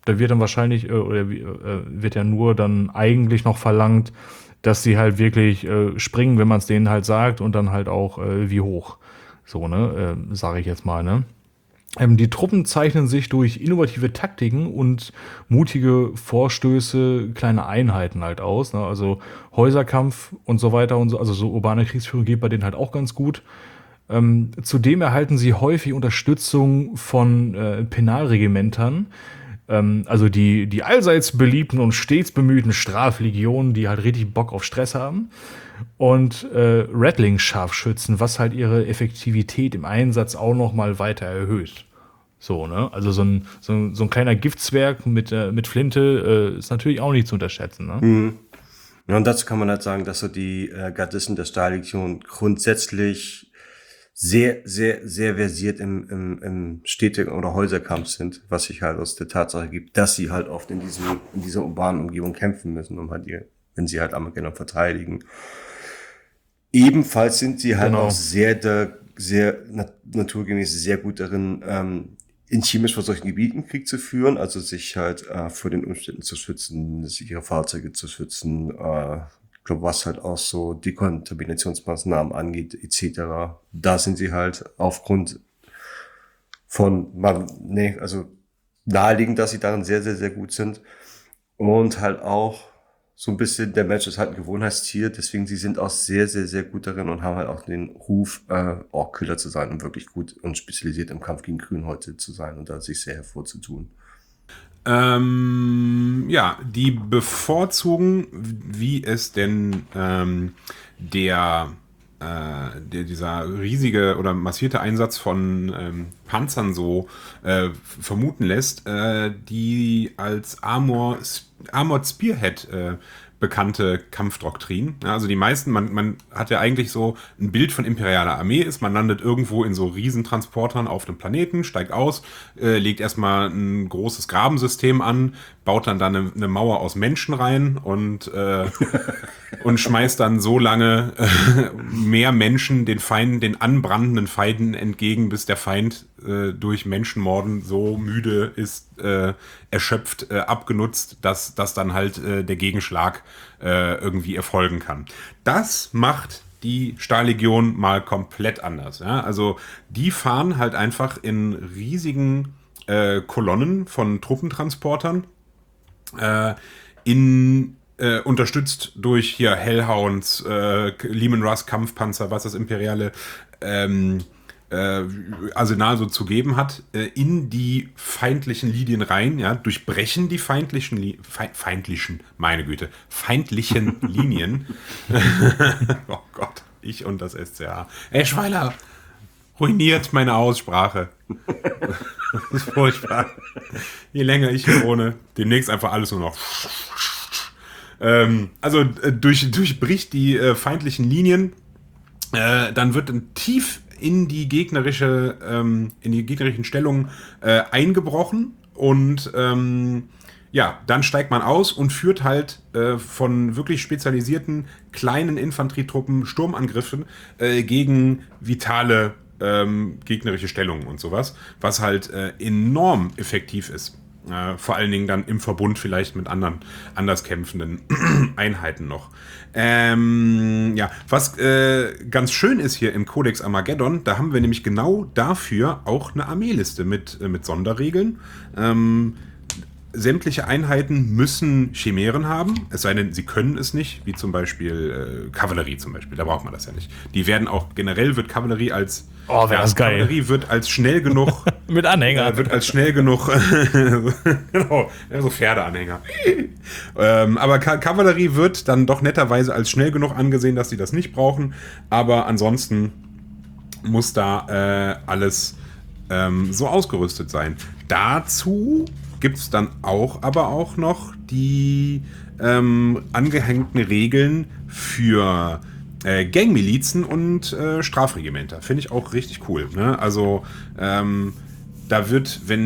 da wird dann wahrscheinlich, äh, oder äh, wird ja nur dann eigentlich noch verlangt, dass sie halt wirklich äh, springen, wenn man es denen halt sagt und dann halt auch äh, wie hoch. So, ne, äh, sage ich jetzt mal, ne. Ähm, die Truppen zeichnen sich durch innovative Taktiken und mutige Vorstöße, kleine Einheiten halt aus. Ne? Also Häuserkampf und so weiter und so, also so urbane Kriegsführung geht bei denen halt auch ganz gut. Ähm, zudem erhalten sie häufig Unterstützung von äh, Penalregimentern, ähm, also die, die allseits beliebten und stets bemühten Straflegionen, die halt richtig Bock auf Stress haben. Und äh, Rattling-Scharfschützen, was halt ihre Effektivität im Einsatz auch noch mal weiter erhöht. So, ne? Also so ein, so ein, so ein kleiner Giftzwerg mit, äh, mit Flinte äh, ist natürlich auch nicht zu unterschätzen. Ne? Mhm. Ja, und dazu kann man halt sagen, dass so die äh, Gardisten der Stahllegion grundsätzlich sehr, sehr, sehr versiert im, im, im Städte- oder Häuserkampf sind, was sich halt aus der Tatsache gibt, dass sie halt oft in diesem, in dieser urbanen Umgebung kämpfen müssen, um halt ihr, wenn sie halt Armageddon verteidigen. Ebenfalls sind sie halt Genau. auch sehr, der, sehr nat- naturgemäß sehr gut darin, ähm, in chemisch verseuchten Gebieten Krieg zu führen, also sich halt äh, vor den Umständen zu schützen, sich ihre Fahrzeuge zu schützen, äh, ich glaube, was halt auch so Dekontaminationsmaßnahmen angeht, et cetera. Da sind sie halt aufgrund von, man, nee, also naheliegend, dass sie darin sehr, sehr, sehr gut sind und halt auch so ein bisschen, der Mensch ist halt ein Gewohnheitstier, deswegen sie sind auch sehr, sehr, sehr gut darin und haben halt auch den Ruf, äh, Orkkiller zu sein und wirklich gut und spezialisiert im Kampf gegen Grünhäute zu sein und da sich sehr hervorzutun. Ähm, ja, die bevorzugen, wie es denn ähm, der, äh, der dieser riesige oder massierte Einsatz von ähm, Panzern so äh, vermuten lässt, äh, die als Armor, Armored Spearhead äh, bekannte Kampfdoktrin. Ja, also die meisten, man, man hat ja eigentlich so ein Bild von imperialer Armee, ist man landet irgendwo in so Riesentransportern auf einem Planeten, steigt aus, äh, legt erstmal ein großes Grabensystem an, baut dann da eine, eine Mauer aus Menschen rein und, äh, und schmeißt dann so lange äh, mehr Menschen den Feinden, den anbrandenden Feinden entgegen, bis der Feind äh, durch Menschenmorden so müde ist, äh, erschöpft, äh, abgenutzt, dass, dass dann halt äh, der Gegenschlag äh, irgendwie erfolgen kann. Das macht die Stahllegion mal komplett anders. Ja? Also die fahren halt einfach in riesigen äh, Kolonnen von Truppentransportern, äh, in äh, unterstützt durch hier Hellhounds, äh, Leman Russ Kampfpanzer, was das imperiale ähm, äh, Arsenal so zu geben hat, äh, in die feindlichen Linien rein, ja, durchbrechen die feindlichen, Li- Fe- feindlichen, meine Güte, feindlichen Linien. Oh Gott, ich und das S C A. Ey, Schweiler, ruiniert meine Aussprache. Das ist furchtbar. Je länger ich hier wohne, demnächst einfach alles nur noch. Ähm, also äh, durch, durchbricht die äh, feindlichen Linien, äh, dann wird ein tief in die gegnerische, ähm, in die gegnerischen Stellungen äh, eingebrochen und ähm, ja, dann steigt man aus und führt halt äh, von wirklich spezialisierten kleinen Infanterietruppen Sturmangriffen äh, gegen vitale ähm, gegnerische Stellungen und sowas, was halt äh, enorm effektiv ist. Äh, vor allen Dingen dann im Verbund vielleicht mit anderen anders kämpfenden Einheiten noch. Ähm, ja, was äh, ganz schön ist hier im Codex Armageddon, da haben wir nämlich genau dafür auch eine Armeeliste mit, äh, mit Sonderregeln. Ähm, sämtliche Einheiten müssen Chimären haben, es sei denn, sie können es nicht, wie zum Beispiel äh, Kavallerie zum Beispiel, da braucht man das ja nicht. Die werden auch, generell wird Kavallerie als Oh, wäre das geil. Kavallerie wird als schnell genug Mit Anhänger. äh, wird als schnell genug genau, ja, so Pferdeanhänger. ähm, aber Ka- Kavallerie wird dann doch netterweise als schnell genug angesehen, dass sie das nicht brauchen, aber ansonsten muss da äh, alles ähm, so ausgerüstet sein. Dazu gibt es dann auch aber auch noch die ähm, angehängten Regeln für äh, Gangmilizen und äh, Strafregimenter. Finde ich auch richtig cool. Ne? Also ähm, da wird, wenn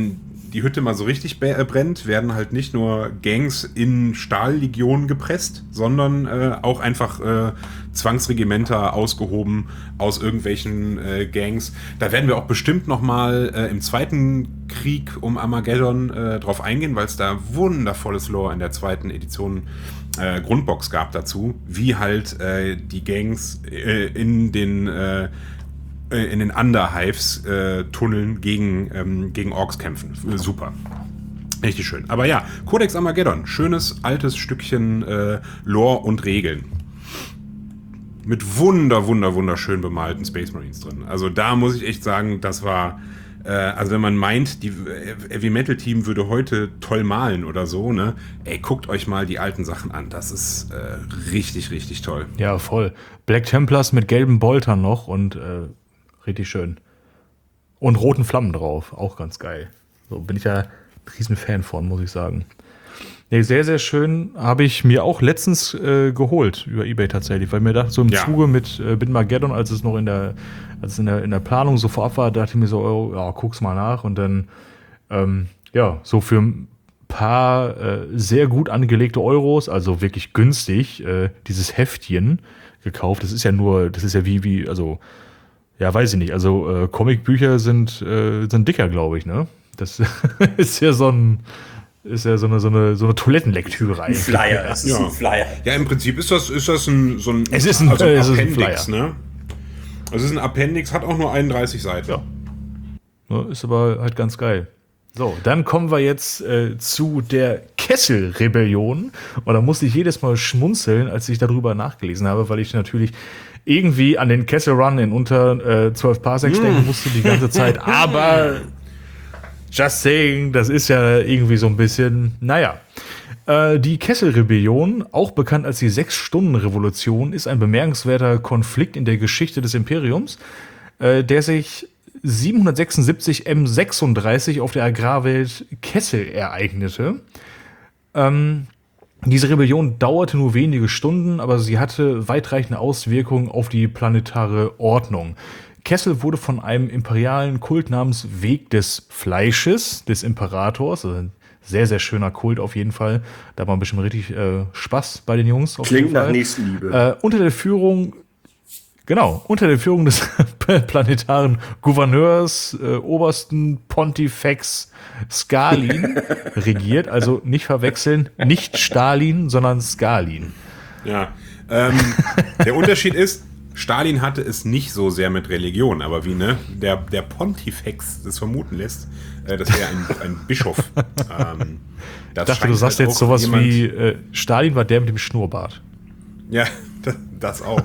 die Hütte mal so richtig b- brennt, werden halt nicht nur Gangs in Stahllegionen gepresst, sondern äh, auch einfach äh, Zwangsregimenter ausgehoben aus irgendwelchen äh, Gangs. Da werden wir auch bestimmt noch mal äh, im zweiten Krieg um Armageddon äh, drauf eingehen, weil es da wundervolles Lore in der zweiten Edition äh, Grundbox gab dazu, wie halt äh, die Gangs äh, in den äh, in den Underhives äh, Tunneln gegen, ähm, gegen Orks kämpfen. Super. Richtig schön. Aber ja, Codex Armageddon. Schönes, altes Stückchen äh, Lore und Regeln. Mit wunder, wunder, wunderschön bemalten Space Marines drin. Also da muss ich echt sagen, das war, äh, also wenn man meint, die Heavy Metal Team würde heute toll malen oder so, ne? Ey, guckt euch mal die alten Sachen an. Das ist äh, richtig, richtig toll. Ja, voll. Black Templars mit gelben Boltern noch und äh, richtig schön. Und roten Flammen drauf. Auch ganz geil. So bin ich ja ein riesen Fan von, muss ich sagen. Nee, sehr, sehr schön. Habe ich mir auch letztens äh, geholt über eBay tatsächlich, weil mir dachte, so im Ja. Zuge mit äh, Bitmageddon, als es noch in der, als es in der, in der Planung so vorab war, dachte ich mir so, oh, ja, guck's mal nach. Und dann, ähm, ja, so für ein paar äh, sehr gut angelegte Euros, also wirklich günstig, äh, dieses Heftchen gekauft. Das ist ja nur, das ist ja wie, wie, also, ja, weiß ich nicht. Also äh, Comicbücher sind, äh, sind dicker, glaube ich, ne? Das ist ja so ein, ist ja so eine, so eine, so eine Toilettenlektüre eigentlich. Flyer, es ist Ja. ein Flyer. Ja, im Prinzip ist das, ist das ein, so ein, Es ist ein- also äh, es ist ein Appendix, Flyer. ne? Es ist ein Appendix, hat auch nur einunddreißig Seiten. Ja. Ne, ist aber halt ganz geil. So, dann kommen wir jetzt äh, zu der Kessel-Rebellion. Und da musste ich jedes Mal schmunzeln, als ich darüber nachgelesen habe, weil ich natürlich irgendwie an den Kessel Run in unter äh, zwölf Parsecs denken musste die ganze Zeit. Aber just saying, das ist ja irgendwie so ein bisschen, naja. Äh, die Kessel-Rebellion, auch bekannt als die Sechs-Stunden-Revolution, ist ein bemerkenswerter Konflikt in der Geschichte des Imperiums, äh, der sich siebenhundertsechsundsiebzig M sechsunddreißig auf der Agrarwelt Kessel ereignete. Ähm, diese Rebellion dauerte nur wenige Stunden, aber sie hatte weitreichende Auswirkungen auf die planetare Ordnung. Kessel wurde von einem imperialen Kult namens Weg des Fleisches des Imperators, also ein sehr, sehr schöner Kult auf jeden Fall. Da war bestimmt richtig äh, Spaß bei den Jungs. Auf Klingt jeden Fall. nach Nächstenliebe. Äh, unter der Führung, genau, unter der Führung des planetaren Gouverneurs, äh, Obersten Pontifex Skalin regiert, also nicht verwechseln, nicht Stalin, sondern Skalin. Ja. Ähm, der Unterschied ist, Stalin hatte es nicht so sehr mit Religion, aber wie ne, der, der Pontifex das vermuten lässt, äh, das wäre ein, ein Bischof. Ähm, das Ich dachte, scheint du sagst halt jetzt auch sowas jemand- wie äh, Stalin war der mit dem Schnurrbart. Ja, das, das auch.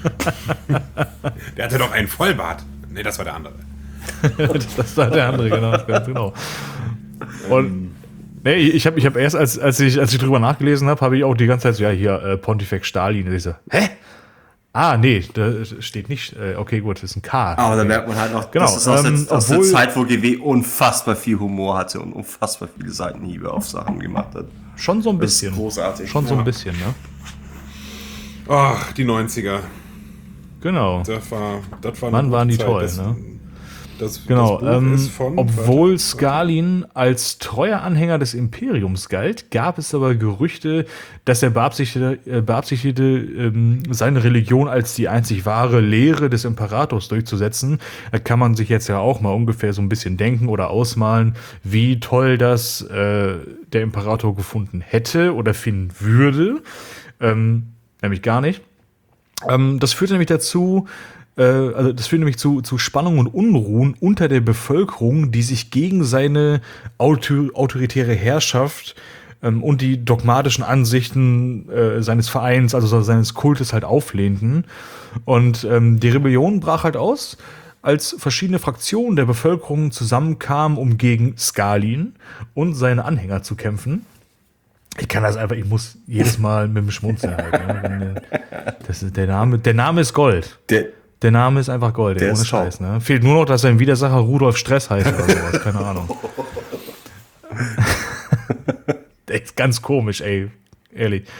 Der hatte doch einen Vollbart. Nee, das war der andere. Das war der andere, genau. Ganz genau. Und nee, ich habe ich hab erst, als, als, ich, als ich drüber nachgelesen habe, habe ich auch die ganze Zeit so, ja, hier, äh, Pontifex Stalin. Und ich so, hä? Ah, nee, da steht nicht. Äh, okay, gut, das ist ein K. Aber da merkt man halt auch, Genau, das ist aus, ähm, der, aus der obwohl- Zeit, wo G W unfassbar viel Humor hatte und unfassbar viele Seitenhiebe auf Sachen gemacht hat. Schon so ein Das ist bisschen. großartig. Schon so Ja. ein bisschen, ne? Ach, die neunziger. Genau. Das war, das war eine Mann, gute waren die Zeit. toll, das, ne? Das, Genau, das Buch ähm, ist von, obwohl warte, Skalin als treuer Anhänger des Imperiums galt, gab es aber Gerüchte, dass er beabsichtigte, äh, beabsichtigte ähm, seine Religion als die einzig wahre Lehre des Imperators durchzusetzen. Da kann man sich jetzt ja auch mal ungefähr so ein bisschen denken oder ausmalen, wie toll das äh, der Imperator gefunden hätte oder finden würde. Ähm, nämlich gar nicht. Ähm, das führte nämlich dazu, Also das führt nämlich zu, zu Spannungen und Unruhen unter der Bevölkerung, die sich gegen seine autor- autoritäre Herrschaft ähm, und die dogmatischen Ansichten äh, seines Vereins, also seines Kultes halt auflehnten. Und ähm, die Rebellion brach halt aus, als verschiedene Fraktionen der Bevölkerung zusammenkamen, um gegen Skalin und seine Anhänger zu kämpfen. Ich kann das einfach, ich muss jedes Mal mit dem Schmunzeln halt. Ne? Das ist, der, Name, der Name ist Gold. Der, Der Name ist einfach Gold, ey, Der ohne ist top. Scheiß. Ne? Fehlt nur noch, dass sein Widersacher Rudolf Stress heißt oder sowas, keine Ahnung. Der ist ganz komisch, ey, ehrlich.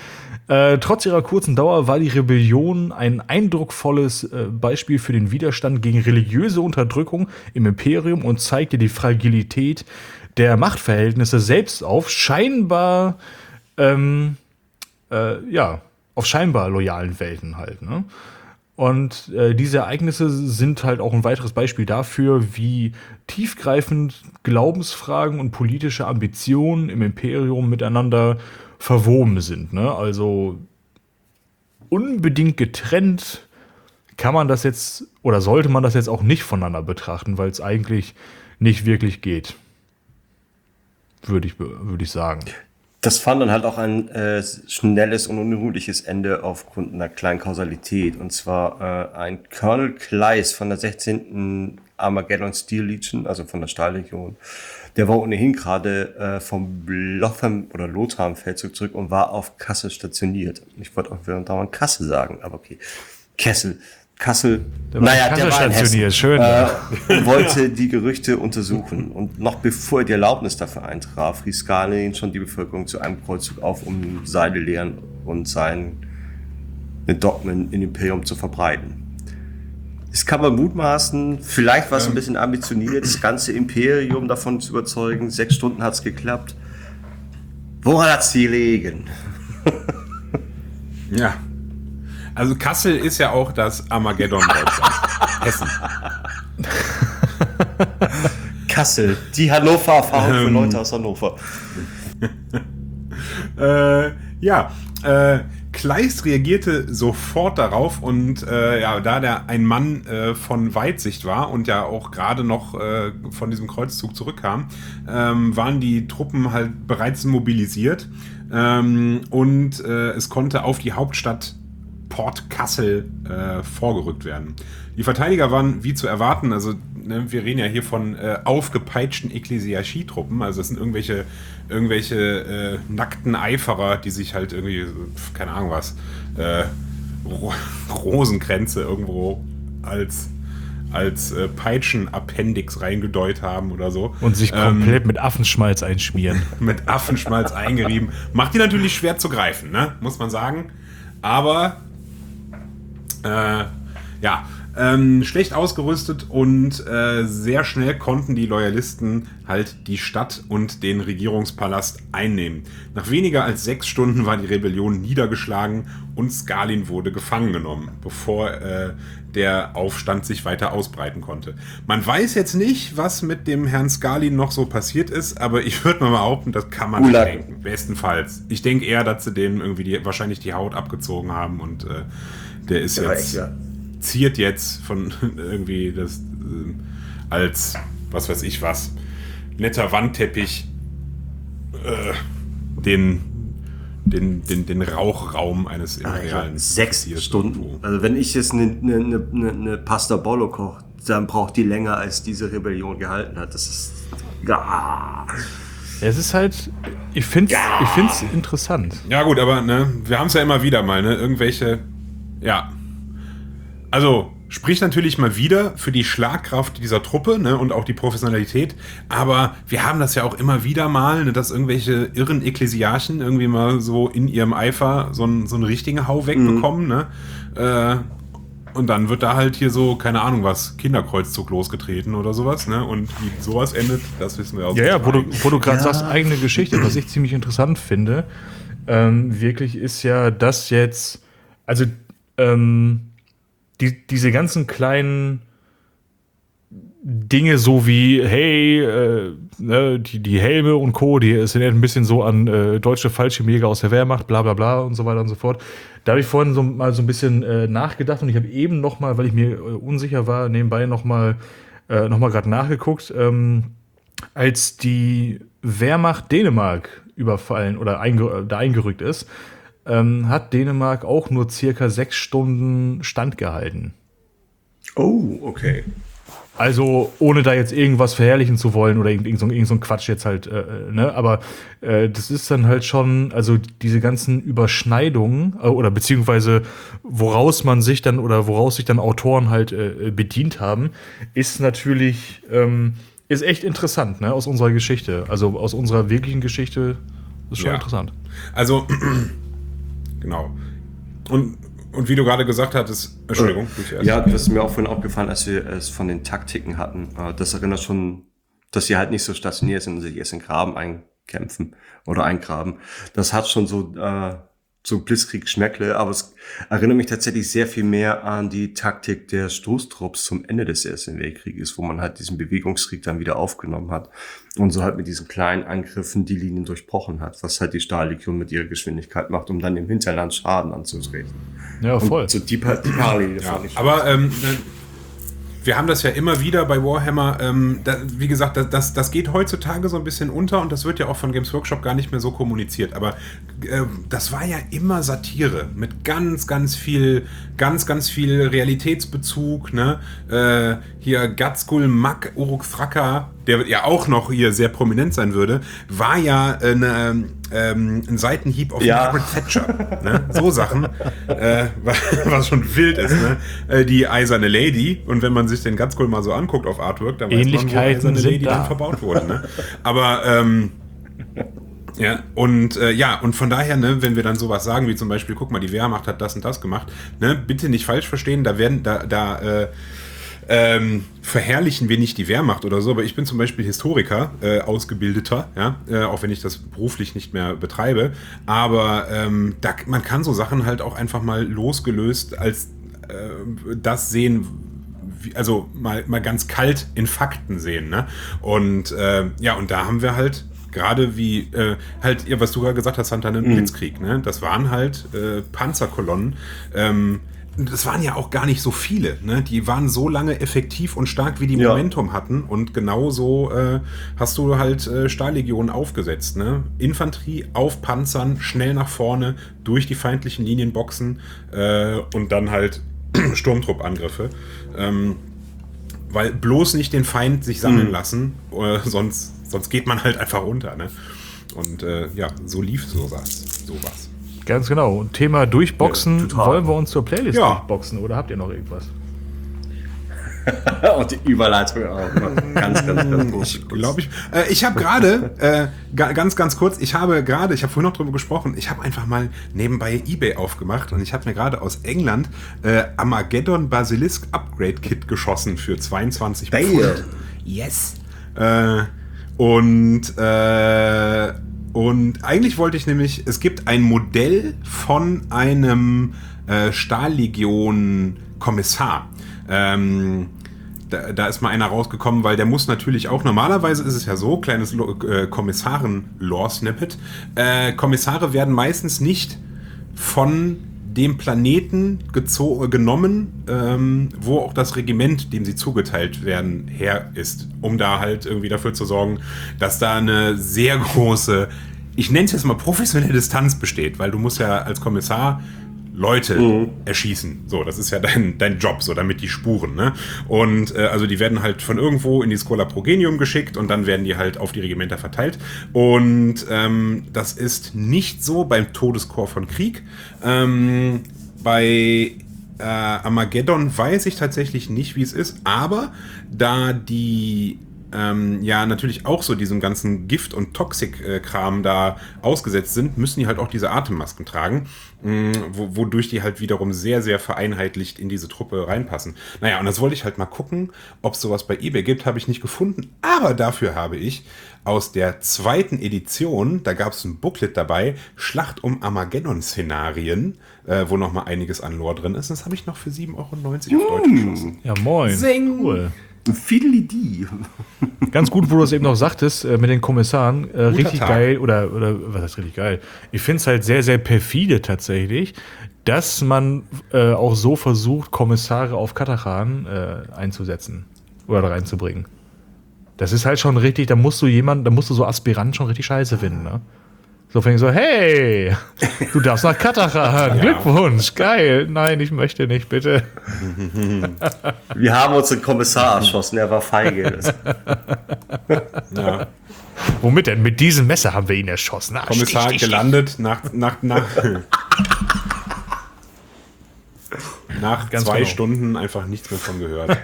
Äh, trotz ihrer kurzen Dauer war die Rebellion ein eindrucksvolles äh, Beispiel für den Widerstand gegen religiöse Unterdrückung im Imperium und zeigte die Fragilität der Machtverhältnisse selbst auf, scheinbar, ähm, äh, ja, auf scheinbar loyalen Welten halt, ne? Und äh, diese Ereignisse sind halt auch ein weiteres Beispiel dafür, wie tiefgreifend Glaubensfragen und politische Ambitionen im Imperium miteinander verwoben sind, ne? Also unbedingt getrennt kann man das jetzt oder sollte man das jetzt auch nicht voneinander betrachten, weil es eigentlich nicht wirklich geht. Würde ich, würde ich sagen. Das fand dann halt auch ein äh, schnelles und unruhiges Ende aufgrund einer kleinen Kausalität. Und zwar äh, ein Colonel Kleiss von der sechzehnten Armageddon Steel Legion, also von der Stahllegion. Der war ohnehin gerade äh, vom Lotham oder Lotham-Feldzug zurück und war auf Kassel stationiert. Ich wollte auch während dauernd Kassel sagen, aber okay. Kessel. Kassel, der war naja, der war in Hessen, schön, äh, und wollte die Gerüchte untersuchen. Und noch bevor er die Erlaubnis dafür eintraf, rief Stalin schon die Bevölkerung zu einem Kreuzzug auf, um seine Lehren und seine Dogmen im Imperium zu verbreiten. Es kann man mutmaßen, vielleicht war es ein bisschen ambitioniert, das ganze Imperium davon zu überzeugen. Sechs Stunden hat es geklappt. Woran hat es gelegen? Ja. Also Kassel ist ja auch das Armageddon Deutschland. Hessen. Kassel, die Hannover-Erfahrung ähm, für Leute aus Hannover. äh, ja, äh, Kleiss reagierte sofort darauf und äh, ja, da der ein Mann äh, von Weitsicht war und ja auch gerade noch äh, von diesem Kreuzzug zurückkam, ähm, waren die Truppen halt bereits mobilisiert ähm, und äh, es konnte auf die Hauptstadt Port Kassel äh, vorgerückt werden. Die Verteidiger waren wie zu erwarten, also ne, wir reden ja hier von äh, aufgepeitschten Ekklesiarchietruppen, also das sind irgendwelche, irgendwelche äh, nackten Eiferer, die sich halt irgendwie, keine Ahnung was, äh, Ro- Rosenkränze irgendwo als, als äh, Peitschenappendix reingedeutet haben oder so. Und sich komplett ähm, mit Affenschmalz einschmieren. Mit Affenschmalz eingerieben. Macht die natürlich schwer zu greifen, ne? Muss man sagen. Aber Äh, ja, ähm, schlecht ausgerüstet und äh, sehr schnell konnten die Loyalisten halt die Stadt und den Regierungspalast einnehmen. Nach weniger als sechs Stunden war die Rebellion niedergeschlagen und Stalin wurde gefangen genommen, bevor äh, der Aufstand sich weiter ausbreiten konnte. Man weiß jetzt nicht, was mit dem Herrn Stalin noch so passiert ist, aber ich würde mal behaupten, das kann man nicht denken. Bestenfalls. Ich denke eher, dass sie denen irgendwie die, wahrscheinlich die Haut abgezogen haben und äh, der ist ja, jetzt, ja. ziert jetzt von irgendwie das äh, als, was weiß ich was, netter Wandteppich äh, den, den, den, den Rauchraum eines imperialen. Ja, sechs Stunden. Also wenn ich jetzt eine, eine, eine, eine Pasta Bollo koche, dann braucht die länger, als diese Rebellion gehalten hat. Das ist... Ja. Es ist halt, ich finde es ja. ich find's interessant. Ja gut, aber ne, wir haben es ja immer wieder mal, ne, irgendwelche... Ja, also spricht natürlich mal wieder für die Schlagkraft dieser Truppe, ne, und auch die Professionalität, aber wir haben das ja auch immer wieder mal, ne, dass irgendwelche irren Ekklesiarchen irgendwie mal so in ihrem Eifer so einen, so einen richtigen Hau wegbekommen, mhm. ne, äh, und dann wird da halt hier so, keine Ahnung was, Kinderkreuzzug losgetreten oder sowas, ne, und wie sowas endet, das wissen wir auch. Ja, ja, wo du, wo du gerade ja. sagst, eigene Geschichte, was ich ziemlich interessant finde, ähm, wirklich ist ja, dass jetzt, also Ähm, die, diese ganzen kleinen Dinge, so wie, hey, äh, ne, die, die Helme und Co., die sind ja ein bisschen so an äh, deutsche Fallschirmjäger aus der Wehrmacht, bla bla bla und so weiter und so fort. Da habe ich vorhin so, mal so ein bisschen äh, nachgedacht und ich habe eben noch mal, weil ich mir äh, unsicher war, nebenbei noch mal, äh, noch mal gerade nachgeguckt, ähm, als die Wehrmacht Dänemark überfallen oder einge- da eingerückt ist, Ähm, hat Dänemark auch nur circa sechs Stunden standgehalten. Oh, okay. Also ohne da jetzt irgendwas verherrlichen zu wollen oder irgend, irgend, so, irgend so ein Quatsch jetzt halt, äh, ne? Aber äh, das ist dann halt schon, also diese ganzen Überschneidungen äh, oder beziehungsweise woraus man sich dann oder woraus sich dann Autoren halt äh, bedient haben, ist natürlich, ähm, ist echt interessant, ne? Aus unserer Geschichte, also aus unserer wirklichen Geschichte ist schon ja. interessant. Also Genau. Und, und wie du gerade gesagt hattest, Entschuldigung. Äh, ja, das ist mir auch vorhin aufgefallen, als wir es von den Taktiken hatten. Äh, das erinnert schon, dass sie halt nicht so stationiert sind und sich erst in Graben einkämpfen oder eingraben. Das hat schon so, äh, so Blitzkrieg-Schmeckle, aber es erinnert mich tatsächlich sehr viel mehr an die Taktik der Stoßtrupps zum Ende des Ersten Weltkrieges, wo man halt diesen Bewegungskrieg dann wieder aufgenommen hat und so halt mit diesen kleinen Angriffen die Linien durchbrochen hat, was halt die Stahllegion mit ihrer Geschwindigkeit macht, um dann im Hinterland Schaden anzutreten. Ja, voll. Und so die, pa- die Parallele Ja, fand ich aber ähm, wir haben das ja immer wieder bei Warhammer, ähm, da, wie gesagt, das, das, das geht heutzutage so ein bisschen unter und das wird ja auch von Games Workshop gar nicht mehr so kommuniziert, aber äh, das war ja immer Satire mit ganz, ganz viel, ganz, ganz viel Realitätsbezug, ne? Äh, hier Gatskull Mak Uruk Thraka, der ja auch noch hier sehr prominent sein würde, war ja eine, ähm, ein Seitenhieb auf Ja. Margaret Thatcher. Ne? So Sachen, äh, was schon wild ist. Ne? Äh, die eiserne Lady. Und wenn man sich den Gatskull mal so anguckt auf Artwork, dann weiß man, wo Ähnlichkeiten eiserne sind Lady da. dann verbaut wurde. Ne? Aber ähm, ja, und äh, ja, und von daher, ne, wenn wir dann sowas sagen, wie zum Beispiel, guck mal, die Wehrmacht hat das und das gemacht, ne, bitte nicht falsch verstehen, da werden, da, da, äh, ähm, verherrlichen wir nicht die Wehrmacht oder so, aber ich bin zum Beispiel Historiker, äh, Ausgebildeter, ja, äh, auch wenn ich das beruflich nicht mehr betreibe, aber ähm, da, man kann so Sachen halt auch einfach mal losgelöst als äh, das sehen, wie, also mal, mal ganz kalt in Fakten sehen, ne? Und äh, ja, und da haben wir halt gerade wie äh, halt, ja, was du gerade gesagt hast, Santa, einen Mhm. Blitzkrieg, ne? Das waren halt äh, Panzerkolonnen, ähm, das waren ja auch gar nicht so viele, ne? Die waren so lange effektiv und stark, wie die Ja. Momentum hatten. Und genauso äh, hast du halt äh, Stahllegionen aufgesetzt, ne? Infanterie auf Panzern, schnell nach vorne, durch die feindlichen Linien boxen äh, und dann halt Sturmtruppangriffe. Ähm, weil bloß nicht den Feind sich sammeln Mhm. lassen, äh, sonst, sonst geht man halt einfach unter, ne? Und äh, ja, so lief sowas. sowas. Ganz genau. Und Thema Durchboxen, Ja, total. wollen wir uns zur Playlist Ja. durchboxen oder habt ihr noch irgendwas? Und die Überleitung auch. Ganz, ganz, ganz groß. Glaube ich. Äh, ich habe gerade, äh, ga, ganz, ganz kurz, ich habe gerade, ich habe vorhin noch drüber gesprochen, ich habe einfach mal nebenbei eBay aufgemacht und ich habe mir gerade aus England äh, Armageddon Basilisk Upgrade Kit geschossen für zweiundzwanzig Bam. Pfund. Yes. Äh, und, äh, und eigentlich wollte ich nämlich, es gibt ein Modell von einem äh, Stahllegion-Kommissar. Ähm, Da, da ist mal einer rausgekommen, weil der muss natürlich auch, normalerweise ist es ja so, kleines Lo- äh, Kommissaren-Lore-Snippet, äh, Kommissare werden meistens nicht von dem Planeten gezo- genommen, ähm, wo auch das Regiment, dem sie zugeteilt werden, her ist, um da halt irgendwie dafür zu sorgen, dass da eine sehr große, ich nenne es jetzt mal professionelle Distanz besteht, weil du musst ja als Kommissar Leute Mhm. erschießen. So, das ist ja dein, dein Job, so damit die Spuren, ne? Und äh, also die werden halt von irgendwo in die Schola Progenium geschickt und dann werden die halt auf die Regimenter verteilt. Und ähm, das ist nicht so beim Todeskorps von Krieg. Ähm, bei äh, Armageddon weiß ich tatsächlich nicht, wie es ist, aber da die ähm, ja natürlich auch so diesem ganzen Gift- und Toxik-Kram da ausgesetzt sind, müssen die halt auch diese Atemmasken tragen, mh, wo, wodurch die halt wiederum sehr, sehr vereinheitlicht in diese Truppe reinpassen. Naja, und das wollte ich halt mal gucken, ob es sowas bei eBay gibt, habe ich nicht gefunden, aber dafür habe ich aus der zweiten Edition, da gab es ein Booklet dabei, Schlacht um Armageddon-Szenarien, äh, wo noch mal einiges an Lore drin ist. Das habe ich noch für sieben Euro neunzig auf Deutsch geschossen. Ja, moin. Sing. Cool. Fiddly-dee. Ganz gut, wo du es eben noch sagtest, äh, mit den Kommissaren. Äh, richtig Tag. geil, oder, oder was heißt richtig geil? Ich finde es halt sehr, sehr perfide tatsächlich, dass man äh, auch so versucht, Kommissare auf Katachan äh, einzusetzen oder da reinzubringen. Das ist halt schon richtig, da musst du jemanden, da musst du so Aspiranten schon richtig scheiße finden, ne? So fängt so, hey, du darfst nach Katachan, Glückwunsch, geil. Nein, ich möchte nicht, bitte. Wir haben unseren Kommissar erschossen, er war feige. Ja. Womit denn? Mit diesem Messer haben wir ihn erschossen. Ah, Kommissar stich, stich, stich. gelandet nach, nach, nach, nach Ganz zwei genau. Stunden einfach nichts mehr von gehört.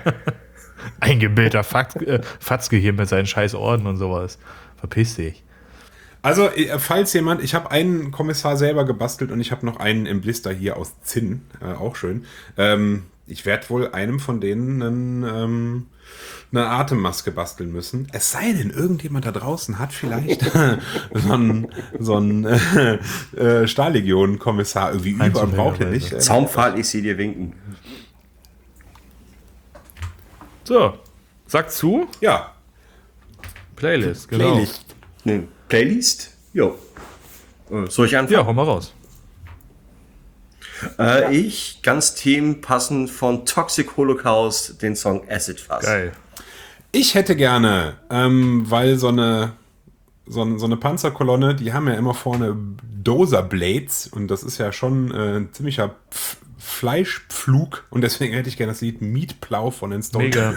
Eingebildeter Fakt, äh, Fatzke hier mit seinen scheiß Orden und sowas. Verpiss dich. Also, äh, falls jemand, ich habe einen Kommissar selber gebastelt und ich habe noch einen im Blister hier aus Zinn, äh, auch schön. Ähm, ich werde wohl einem von denen einen, ähm, eine Atemmaske basteln müssen. Es sei denn, irgendjemand da draußen hat vielleicht so einen, so einen äh, äh, Stahllegion-Kommissar irgendwie über und braucht er nicht. Äh, Zaunpfahl, ich sehe dir winken. So, sag zu. Ja. Playlist, genau. Playlist. Ne, Playlist? Jo. Äh, Soll ich anfangen? Ja, hau mal raus. Äh, ich, ganz themenpassend von Toxic Holocaust, den Song Acid Fast. Geil. Ich hätte gerne, ähm, weil so eine, so, eine, so eine Panzerkolonne, die haben ja immer vorne Dozer-Blades und das ist ja schon äh, ein ziemlicher Pf- Fleischpflug und deswegen hätte ich gerne das Lied Mietplow von den Stone Mega.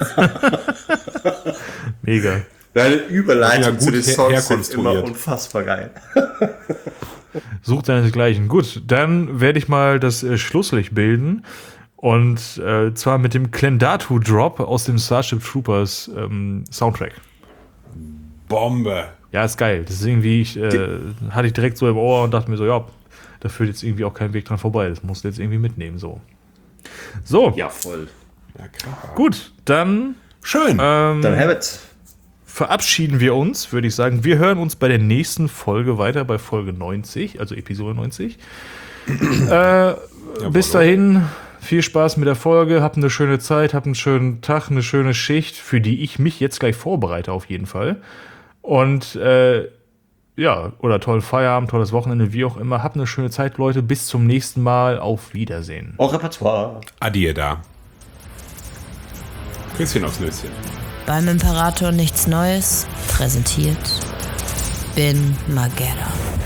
Mega. Deine Überleitung Ja, gut zu den her- Songs sind herkonstruiert. immer unfassbar geil. Sucht seinesgleichen. Gut, dann werde ich mal das äh, Schlusslicht bilden. Und äh, zwar mit dem Clendatu Drop aus dem Starship Troopers ähm, Soundtrack. Bombe. Ja, ist geil. Das ist irgendwie, ich, äh, hatte ich direkt so im Ohr und dachte mir so, ja, da führt jetzt irgendwie auch kein Weg dran vorbei. Das musst du jetzt irgendwie mitnehmen. So, so Ja, voll. Ja, klar. gut, dann Schön. ähm, Dann Habit. verabschieden wir uns, würde ich sagen. Wir hören uns bei der nächsten Folge weiter, bei Folge neunzig, also Episode neunzig. äh, bis dahin, viel Spaß mit der Folge, habt eine schöne Zeit, habt einen schönen Tag, eine schöne Schicht, für die ich mich jetzt gleich vorbereite auf jeden Fall. Und äh, ja, oder tollen Feierabend, tolles Wochenende, wie auch immer. Habt eine schöne Zeit, Leute. Bis zum nächsten Mal. Auf Wiedersehen. Au Repertoire. Adieu da. Küsschen aufs Nüsschen. Beim Imperator nichts Neues präsentiert Bin Magera.